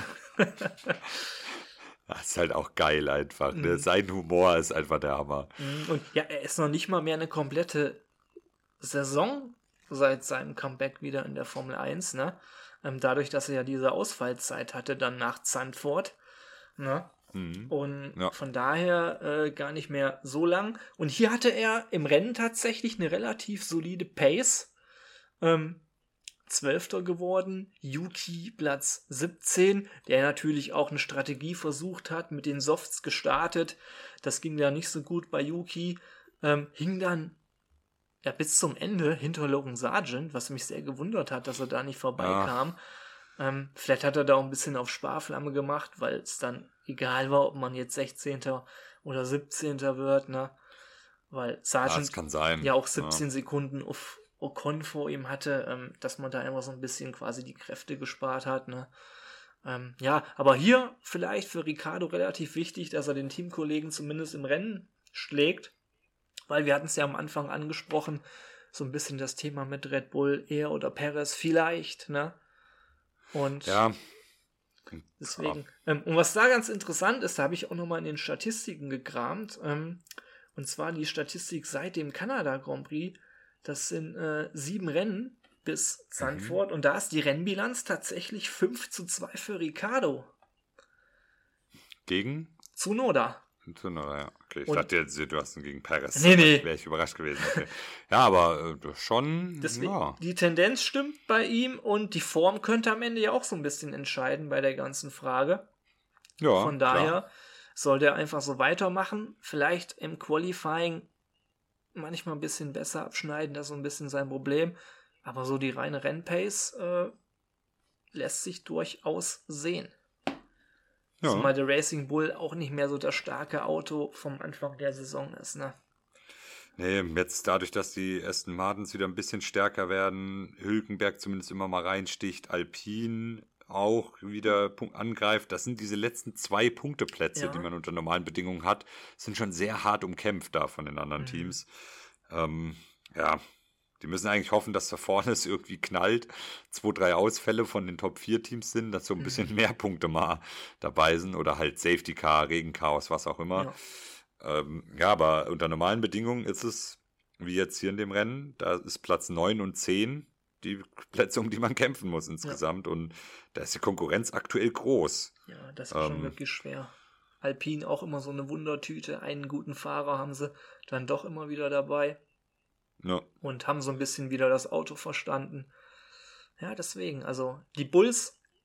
Das ist halt auch geil einfach, ne? Mm. Sein Humor ist einfach der Hammer.
Und ja, er ist noch nicht mal mehr eine komplette Saison seit seinem Comeback wieder in der Formel eins, ne? Ähm, dadurch, dass er ja diese Ausfallzeit hatte, dann nach Zandvoort, ne? Mhm. Und ja. von daher äh, gar nicht mehr so lang. Und hier hatte er im Rennen tatsächlich eine relativ solide Pace. Ähm, Zwölfter geworden, Yuki Platz siebzehn, der natürlich auch eine Strategie versucht hat, mit den Softs gestartet. Das ging ja nicht so gut bei Yuki. Ähm, hing dann ja bis zum Ende hinter Logan Sargent, was mich sehr gewundert hat, dass er da nicht vorbeikam. Ja. Ähm, vielleicht hat er da auch ein bisschen auf Sparflamme gemacht, weil es dann egal war, ob man jetzt sechzehnter oder siebzehnter wird, ne? Weil Sargent
ja, kann sein.
ja auch siebzehn ja. Sekunden auf Ocon vor ihm hatte, ähm, dass man da immer so ein bisschen quasi die Kräfte gespart hat, ne? Ähm, ja, aber hier vielleicht für Ricciardo relativ wichtig, dass er den Teamkollegen zumindest im Rennen schlägt, weil wir hatten es ja am Anfang angesprochen, so ein bisschen das Thema mit Red Bull, er oder Perez vielleicht, ne? Und
ja.
deswegen. Ja. Ähm, und was da ganz interessant ist, da habe ich auch nochmal in den Statistiken gekramt, ähm, und zwar die Statistik seit dem Kanada Grand Prix. Das sind äh, sieben Rennen bis Zandvoort mhm. und da ist die Rennbilanz tatsächlich fünf zu zwei für Ricciardo.
Gegen?
Tsunoda.
Tsunoda, ja. Okay, ich und dachte jetzt, du hast ihn gegen Perez.
Nee, nee.
Wäre ich überrascht gewesen. Okay. Ja, aber äh, schon.
Deswegen,
ja.
Die Tendenz stimmt bei ihm und die Form könnte am Ende ja auch so ein bisschen entscheiden bei der ganzen Frage.
Ja,
Von daher
klar.
sollte er einfach so weitermachen. Vielleicht im Qualifying manchmal ein bisschen besser abschneiden, das ist so ein bisschen sein Problem. Aber so die reine Rennpace äh, lässt sich durchaus sehen. Ja. Zumal der Racing Bull auch nicht mehr so das starke Auto vom Anfang der Saison ist, ne?
Nee, jetzt dadurch, dass die Aston Martins wieder ein bisschen stärker werden, Hülkenberg zumindest immer mal reinsticht, Alpine auch wieder angreift. Das sind diese letzten zwei Punkteplätze, ja. die man unter normalen Bedingungen hat, sind schon sehr hart umkämpft da von den anderen mhm. Teams. Ähm, ja, die müssen eigentlich hoffen, dass da vorne es irgendwie knallt. Zwei, drei Ausfälle von den Top vier Teams sind, dass so ein bisschen mhm. mehr Punkte mal dabei sind oder halt Safety Car, Regenchaos, was auch immer. Ja. Ähm, ja, aber unter normalen Bedingungen ist es, wie jetzt hier in dem Rennen, da ist Platz neun und zehn die Plätze, um die man kämpfen muss insgesamt. Ja. Und da ist die Konkurrenz aktuell groß.
Ja, das ist ähm, schon wirklich schwer. Alpine auch immer so eine Wundertüte. Einen guten Fahrer haben sie dann doch immer wieder dabei.
Ja.
Und haben so ein bisschen wieder das Auto verstanden. Ja, deswegen. Also die Bulls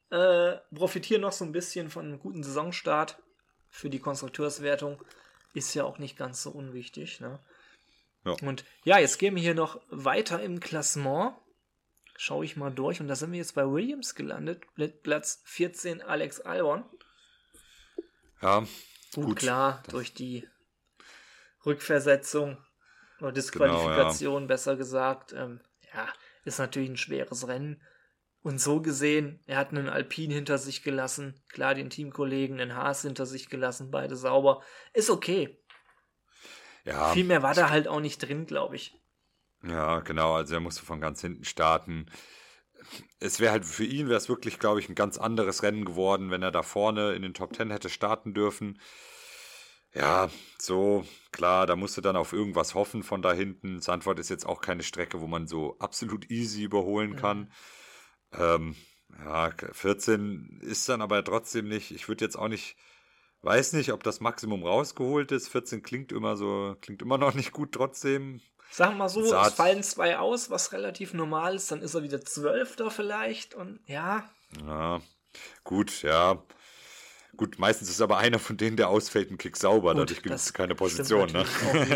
äh, profitieren noch so ein bisschen von einem guten Saisonstart für die Konstrukteurswertung. Ist ja auch nicht ganz so unwichtig. Ne?
Ja.
Und ja, jetzt gehen wir hier noch weiter im Klassement. Schaue ich mal durch. Und da sind wir jetzt bei Williams gelandet. Platz vierzehn, Alex Albon.
Ja,
gut,
gut.
klar, durch die Rückversetzung oder Disqualifikation, genau, ja. besser gesagt. Ähm, ja, ist natürlich ein schweres Rennen. Und so gesehen, er hat einen Alpine hinter sich gelassen, klar den Teamkollegen, einen Haas hinter sich gelassen, beide sauber. Ist okay.
Ja.
Viel mehr war da halt auch nicht drin, glaube ich.
Ja, genau, also er musste von ganz hinten starten. Es wäre halt für ihn, wäre es wirklich, glaube ich, ein ganz anderes Rennen geworden, wenn er da vorne in den Top Ten hätte starten dürfen. Ja, so, klar, da musst du dann auf irgendwas hoffen von da hinten. Zandvoort ist jetzt auch keine Strecke, wo man so absolut easy überholen kann. Mhm. Ähm, ja, vierzehn ist dann aber trotzdem nicht, ich würde jetzt auch nicht, weiß nicht, ob das Maximum rausgeholt ist. vierzehn klingt immer so, klingt immer noch nicht gut trotzdem.
Sagen wir mal so, Saat. Es fallen zwei aus, was relativ normal ist, dann ist er wieder Zwölfter vielleicht und ja.
Ja, gut, ja. Gut, meistens ist aber einer von denen, der ausfällt, ein Kick sauber, gut, dadurch gibt es keine Position, ne?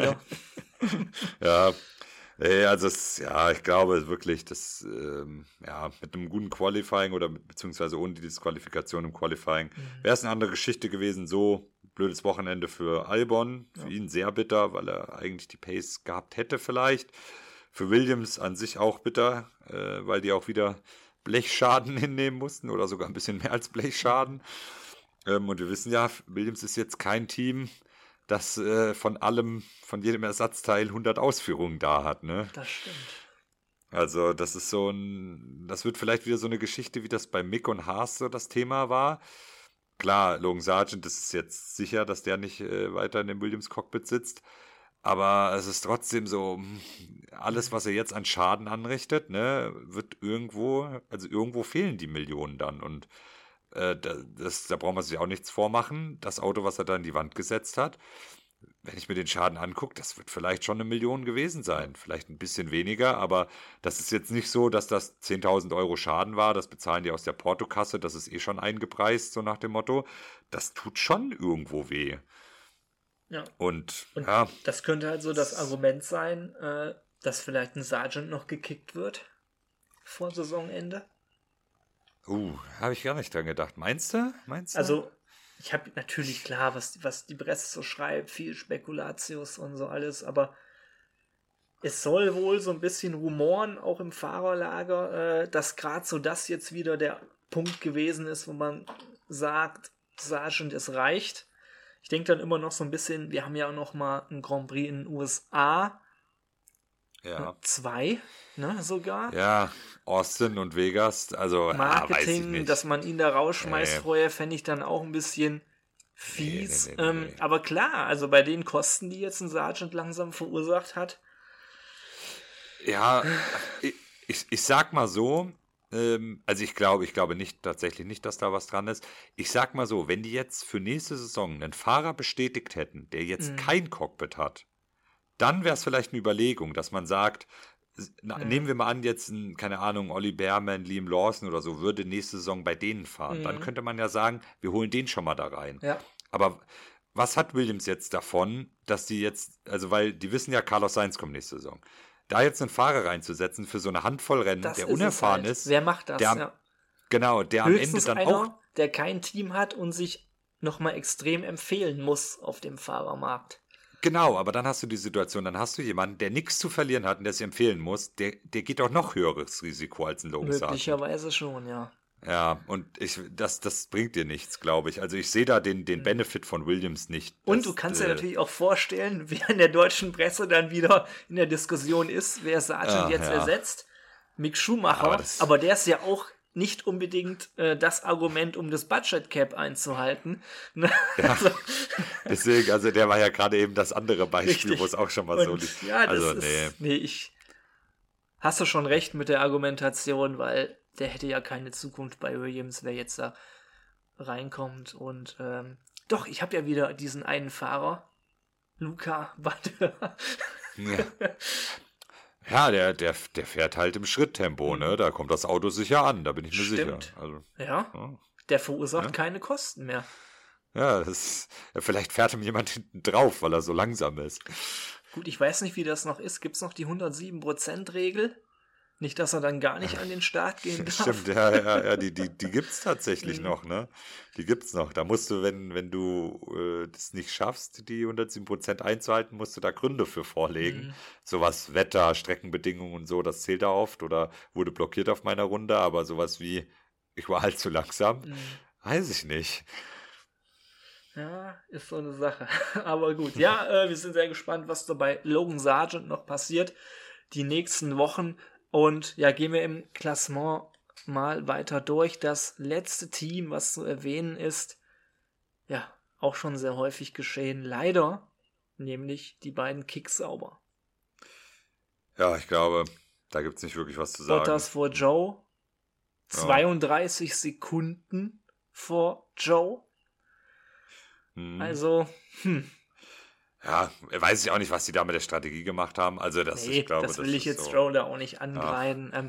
Ja, also es, ja, ich glaube wirklich, dass ähm, ja, mit einem guten Qualifying oder beziehungsweise ohne die Disqualifikation im Qualifying mhm. wäre es eine andere Geschichte gewesen, so blödes Wochenende für Albon, für ja. ihn sehr bitter, weil er eigentlich die Pace gehabt hätte vielleicht. Für Williams an sich auch bitter, äh, weil die auch wieder Blechschaden hinnehmen mussten oder sogar ein bisschen mehr als Blechschaden. Ähm, und wir wissen ja, Williams ist jetzt kein Team, das äh, von allem, von jedem Ersatzteil hundert Ausführungen da hat. Ne?
Das stimmt.
Also das ist so ein, das wird vielleicht wieder so eine Geschichte, wie das bei Mick und Haas so das Thema war. Klar, Logan Sargent, das ist jetzt sicher, dass der nicht äh, weiter in dem Williams-Cockpit sitzt. Aber es ist trotzdem so, alles, was er jetzt an Schaden anrichtet, ne, wird irgendwo, also irgendwo fehlen die Millionen dann. Und äh, das, da braucht man sich auch nichts vormachen. Das Auto, was er da in die Wand gesetzt hat, wenn ich mir den Schaden angucke, das wird vielleicht schon eine Million gewesen sein. Vielleicht ein bisschen weniger, aber das ist jetzt nicht so, dass das zehntausend Euro Schaden war. Das bezahlen die aus der Portokasse, das ist eh schon eingepreist, so nach dem Motto. Das tut schon irgendwo weh.
Ja.
Und,
Und
ja.
das könnte halt so das Argument sein, äh, dass vielleicht ein Sargent noch gekickt wird vor Saisonende.
Uh, habe ich gar nicht dran gedacht. Meinst du? Meinst du?
Also, ich habe natürlich klar, was, was die Presse so schreibt, viel Spekulatius und so alles, aber es soll wohl so ein bisschen rumoren, auch im Fahrerlager, äh, dass gerade so das jetzt wieder der Punkt gewesen ist, wo man sagt, Sargent, es reicht. Ich denke dann immer noch so ein bisschen, wir haben ja auch noch mal ein Grand Prix in den U S A.
Ja.
Zwei, ne, sogar.
Ja, Austin und Vegas, also
Marketing,
ja, weiß ich nicht.
Dass man ihn da rausschmeißt
nee.
vorher, fände ich dann auch ein bisschen fies.
Nee, nee, nee,
ähm,
nee.
Aber klar, also bei den Kosten, die jetzt ein Sargent langsam verursacht hat.
Ja, ich, ich, ich sag mal so, ähm, also ich glaube, ich glaube nicht, tatsächlich nicht, dass da was dran ist. Ich sag mal so, wenn die jetzt für nächste Saison einen Fahrer bestätigt hätten, der jetzt mhm. kein Cockpit hat, dann wäre es vielleicht eine Überlegung, dass man sagt, na, mhm. nehmen wir mal an, jetzt, ein, keine Ahnung, Olli Behrman, Liam Lawson oder so, würde nächste Saison bei denen fahren. Mhm. Dann könnte man ja sagen, wir holen den schon mal da rein.
Ja.
Aber was hat Williams jetzt davon, dass die jetzt, also weil die wissen ja, Carlos Sainz kommt nächste Saison. Da jetzt einen Fahrer reinzusetzen für so eine Handvoll Rennen,
das
der
ist
unerfahren
halt.
ist.
Wer macht das?
Der am,
ja.
Genau, der
Höchstens
am Ende dann
einer,
auch.
Der kein Team hat und sich nochmal extrem empfehlen muss auf dem Fahrermarkt.
Genau, aber dann hast du die Situation, dann hast du jemanden, der nichts zu verlieren hat und der sich empfehlen muss, der, der geht doch noch höheres Risiko als ein Logan Sargent.
Möglicherweise schon, ja.
Ja, und ich, das, das bringt dir nichts, glaube ich. Also ich sehe da den, den Benefit von Williams nicht.
Und
dass,
du kannst
äh,
dir natürlich auch vorstellen, wer in der deutschen Presse dann wieder in der Diskussion ist, wer Sargent
Ah,
jetzt
ja.
ersetzt. Mick Schumacher,
aber,
aber,
das,
der ist ja auch nicht unbedingt äh, das Argument, um das Budget Cap einzuhalten.
Ja,
also,
deswegen, also der war ja gerade eben das andere Beispiel,
richtig.
Wo es auch schon mal
Und,
so liegt.
Ja, das
also,
ist,
nee.
nee, ich hast du schon recht mit der Argumentation, weil der hätte ja keine Zukunft bei Williams, wer jetzt da reinkommt. Und ähm, doch, ich habe ja wieder diesen einen Fahrer, Luca Badoer.
Ja. Ja, der, der, der fährt halt im Schritttempo, ne? Da kommt das Auto sicher an, da bin ich mir
Stimmt.
sicher. Also,
Ja,
ja.
der verursacht
Ja.
keine Kosten mehr.
Ja, das, ja, vielleicht fährt ihm jemand hinten drauf, weil er so langsam ist.
Gut, ich weiß nicht, wie das noch ist. Gibt es noch die hundertsieben Prozent Regel? Nicht, dass er dann gar nicht an den Start gehen darf.
Stimmt, ja, ja, ja, die, die, die gibt's tatsächlich
Mhm.
noch, ne? Die gibt's noch. Da musst du, wenn, wenn du äh, das nicht schaffst, die hundertsieben Prozent einzuhalten, musst du da Gründe für vorlegen.
Mhm.
Sowas Wetter, Streckenbedingungen und so, das zählt da oft oder wurde blockiert auf meiner Runde, aber sowas wie, ich war halt zu langsam,
Mhm.
weiß ich nicht.
Ja, ist so eine Sache. Aber gut, ja, äh, wir sind sehr gespannt, was da bei Logan Sargent noch passiert die nächsten Wochen. Und ja, gehen wir im Klassement mal weiter durch. Das letzte Team, was zu erwähnen ist, ja, auch schon sehr häufig geschehen, leider, nämlich die beiden Kicksauber.
Ja, ich glaube, da gibt's nicht wirklich was zu sagen.
Bottas vor Joe,
Ja.
zweiunddreißig Sekunden vor Joe.
Hm.
Also, hm,
Ja, weiß ich auch nicht, was die da mit der Strategie gemacht haben. Also das,
nee,
ich glaube,
das
das
will ich
ist
jetzt
so.
Stroll da auch nicht angreifen. Ähm,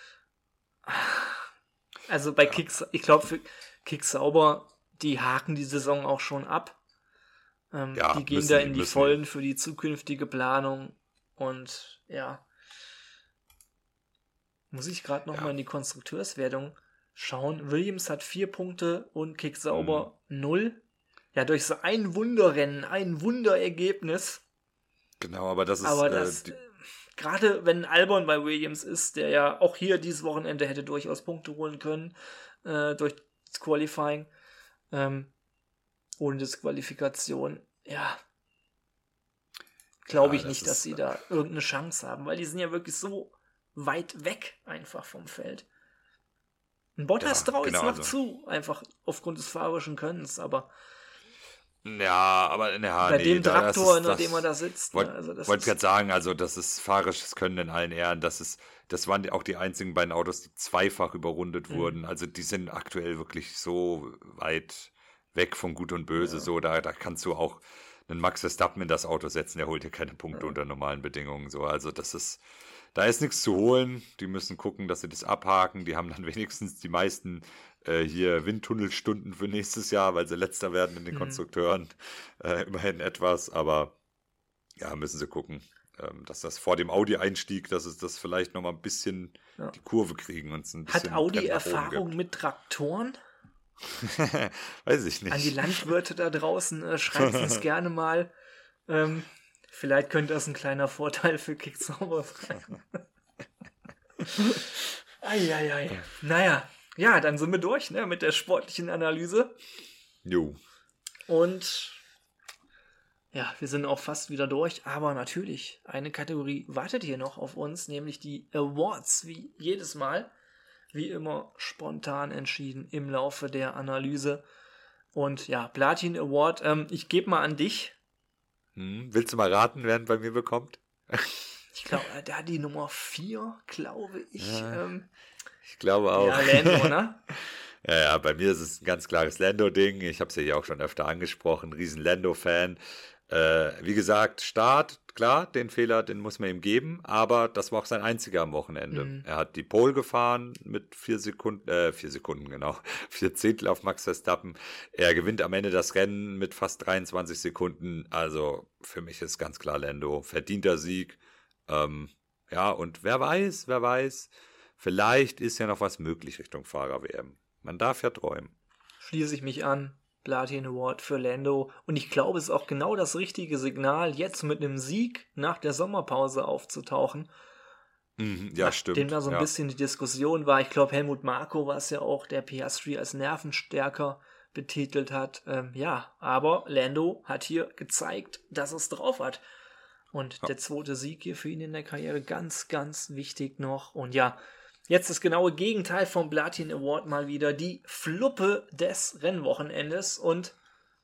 also bei Kicks, ich glaube für Kicksauber, die haken die Saison auch schon ab. Ähm,
Ja,
die gehen
müssen
da
die,
in die
müssen
Vollen für die zukünftige Planung. Und ja, muss ich gerade noch
Ja.
mal in die Konstrukteurswertung schauen. Williams hat vier Punkte und Kicksauber null. Ja, durch so ein Wunderrennen, ein Wunderergebnis.
Genau, aber das ist
Aber
äh,
das,
die,
äh, gerade wenn Albon bei Williams ist, der ja auch hier dieses Wochenende hätte durchaus Punkte holen können, äh, durch das Qualifying, ähm, ohne Disqualifikation, ja, glaube
Ja,
ich
das
nicht, dass
ist,
sie
äh,
da irgendeine Chance haben, weil die sind ja wirklich so weit weg einfach vom Feld. Ein Bottas
Ja,
traue ich
genau,
noch
also.
zu, einfach aufgrund des fahrerischen Könnens, aber
ja, aber ja,
bei
nee,
dem
da- das
Traktor,
ist,
in
das,
dem er da sitzt, ne,
Wollte
also das
wollt
ist,
gerade sagen, also das ist fahrisches Können in allen Ehren. Das ist, das waren auch die einzigen beiden Autos, die zweifach überrundet
Mhm.
wurden. Also die sind aktuell wirklich so weit weg von Gut und Böse. So, da, da kannst du auch einen Max Verstappen in das Auto setzen, der holt dir keine Punkte
Ja.
unter normalen Bedingungen. So, also das ist, da ist nichts zu holen. Die müssen gucken, dass sie das abhaken. Die haben dann wenigstens die meisten äh, hier Windtunnelstunden für nächstes Jahr, weil sie letzter werden in den
Mhm.
Konstrukteuren. Äh, immerhin etwas, aber ja, müssen sie gucken, ähm, dass das vor dem Audi-Einstieg, dass es das vielleicht nochmal ein bisschen
Ja.
die Kurve kriegen und es ein bisschen
hat Audi
Trend nach oben
Erfahrung mit Traktoren?
gibt. Weiß ich
An die
nicht.
Landwirte da draußen, äh, schreibt uns gerne mal. Ähm, vielleicht könnte das ein kleiner Vorteil für Kicksauber sein. Eieiei. Naja, ja, dann sind wir durch, ne, mit der sportlichen Analyse.
Jo.
Und ja, wir sind auch fast wieder durch. Aber natürlich, eine Kategorie wartet hier noch auf uns, nämlich die Awards, wie jedes Mal. Wie immer spontan entschieden im Laufe der Analyse. Und ja, Platin Award, ähm, ich gebe mal an dich.
Hm, willst du mal raten, wer ihn bei mir bekommt?
Ich glaube, der hat die Nummer vier, glaube ich.
Ja,
ähm,
Ich glaube auch.
ja, Lando, ne?
Ja, ja, bei mir ist es ein ganz klares Lando-Ding. Ich habe es ja hier auch schon öfter angesprochen. Riesen Lando-Fan. Äh, wie gesagt, Start, klar, den Fehler, den muss man ihm geben, aber das war auch sein einziger am Wochenende.
Mhm.
Er hat die Pole gefahren mit vier Sekunden, äh, vier Sekunden, genau, vier Zehntel auf Max Verstappen. Er gewinnt am Ende das Rennen mit fast dreiundzwanzig Sekunden. Also für mich ist ganz klar Lando. Verdienter Sieg. Ähm, ja, und wer weiß, wer weiß, vielleicht ist ja noch was möglich Richtung Fahrer-W M. Man darf ja träumen.
Schließe ich mich an. Platin Award für Lando. Und ich glaube, es ist auch genau das richtige Signal, jetzt mit einem Sieg nach der Sommerpause aufzutauchen.
Mhm, ja, stimmt.
Nachdem da so ein
ja.
bisschen die Diskussion war. Ich glaube, Helmut Marko war es ja auch, der Piastri als Nervenstärker betitelt hat. Ähm, ja, aber Lando hat hier gezeigt, dass er es drauf hat. Und
Ja.
der zweite Sieg hier für ihn in der Karriere ganz, ganz wichtig noch. Und ja, jetzt das genaue Gegenteil vom Platin Award mal wieder. Die Fluppe des Rennwochenendes. Und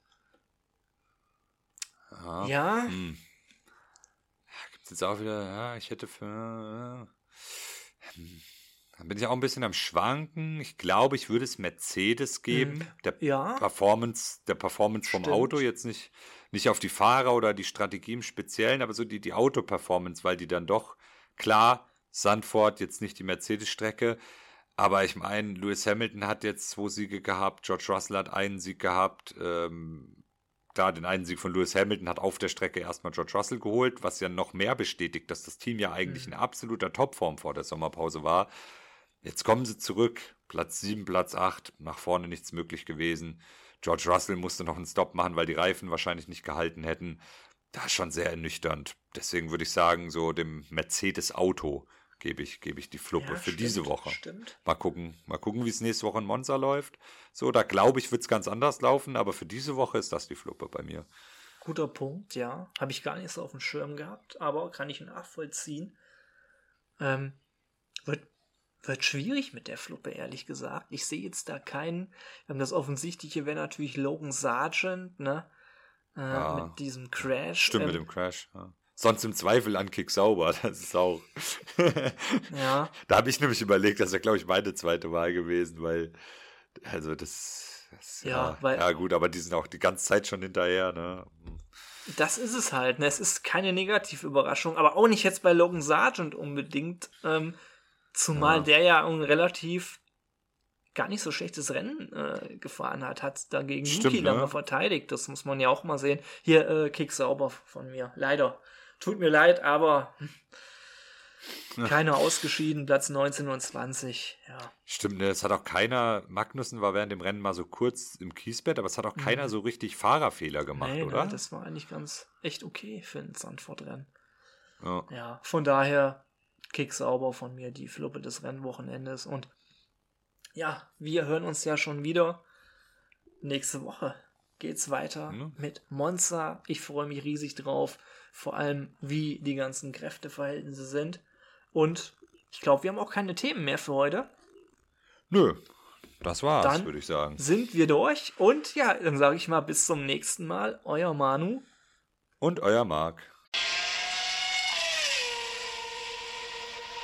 Ja.
ja,
Hm. Gibt's jetzt auch wieder, ja, ich hätte für. Hm. Dann bin ich auch ein bisschen am Schwanken. Ich glaube, ich würde es Mercedes geben.
Hm.
Der
Ja.
Performance, der Performance vom
Stimmt.
Auto, jetzt nicht, nicht auf die Fahrer oder die Strategie im Speziellen, aber so die, die Auto-Performance, weil die dann doch Klar, Zandvoort jetzt nicht die Mercedes-Strecke, aber ich meine, Lewis Hamilton hat jetzt zwei Siege gehabt, George Russell hat einen Sieg gehabt, ähm, klar, den einen Sieg von Lewis Hamilton hat auf der Strecke erstmal George Russell geholt, was ja noch mehr bestätigt, dass das Team ja eigentlich in absoluter Topform vor der Sommerpause war. Jetzt kommen sie zurück, Platz sieben, Platz acht, nach vorne nichts möglich gewesen. George Russell musste noch einen Stop machen, weil die Reifen wahrscheinlich nicht gehalten hätten. Das ist schon sehr ernüchternd. Deswegen würde ich sagen, so dem Mercedes-Auto gebe ich, gebe ich die Fluppe
Ja,
für
stimmt,
diese Woche.
stimmt.
Mal gucken, mal gucken, wie es nächste Woche in Monza läuft. So, da glaube ich, wird es ganz anders laufen, aber für diese Woche ist das die Fluppe bei mir.
Guter Punkt, ja. Habe ich gar nicht so auf dem Schirm gehabt, aber kann ich nachvollziehen. Ähm, wird, wird schwierig mit der Fluppe, ehrlich gesagt. Ich sehe jetzt da keinen. Ähm, das Offensichtliche wäre natürlich Logan Sargent, ne? Äh,
Ja.
mit diesem Crash.
Stimmt,
ähm,
mit dem Crash. Ja. Sonst im Zweifel an Kick Sauber, das ist auch.
Ja.
Da habe ich nämlich überlegt, das wäre, glaube ich, meine zweite Wahl gewesen, weil, also das, das
Ja,
ja,
weil-
ja gut, aber die sind auch die ganze Zeit schon hinterher, ne?
Das ist es halt. Ne? Es ist keine negative Überraschung, aber auch nicht jetzt bei Logan Sargent unbedingt. Ähm, zumal
Ja.
der ja ein relativ gar nicht so schlechtes Rennen äh, gefahren hat. Hat dagegen
Stimmt,
Yuki lange
ne?
verteidigt. Das muss man ja auch mal sehen. Hier, äh, Kick sauber von mir. Leider. Tut mir leid, aber hm, keiner ausgeschieden. Platz neunzehn und zwanzig. Ja.
Stimmt, ne, es hat auch keiner, Magnussen war während dem Rennen mal so kurz im Kiesbett, aber es hat auch keiner so richtig Fahrerfehler gemacht,
Mhm. Nee,
oder?
Ne, das war eigentlich ganz echt okay für ein Zandvoort-Rennen.
ja.
Ja, von daher Kick sauber von mir, die Fluppe des Rennwochenendes. Und ja, wir hören uns ja schon wieder. Nächste Woche geht's weiter
Mhm.
mit Monza. Ich freue mich riesig drauf. Vor allem, wie die ganzen Kräfteverhältnisse sind. Und ich glaube, wir haben auch keine Themen mehr für heute.
Nö, das war's,
Dann
würde ich sagen.
sind wir durch. Und ja, dann sage ich mal bis zum nächsten Mal. Euer Manu.
Und euer Marc.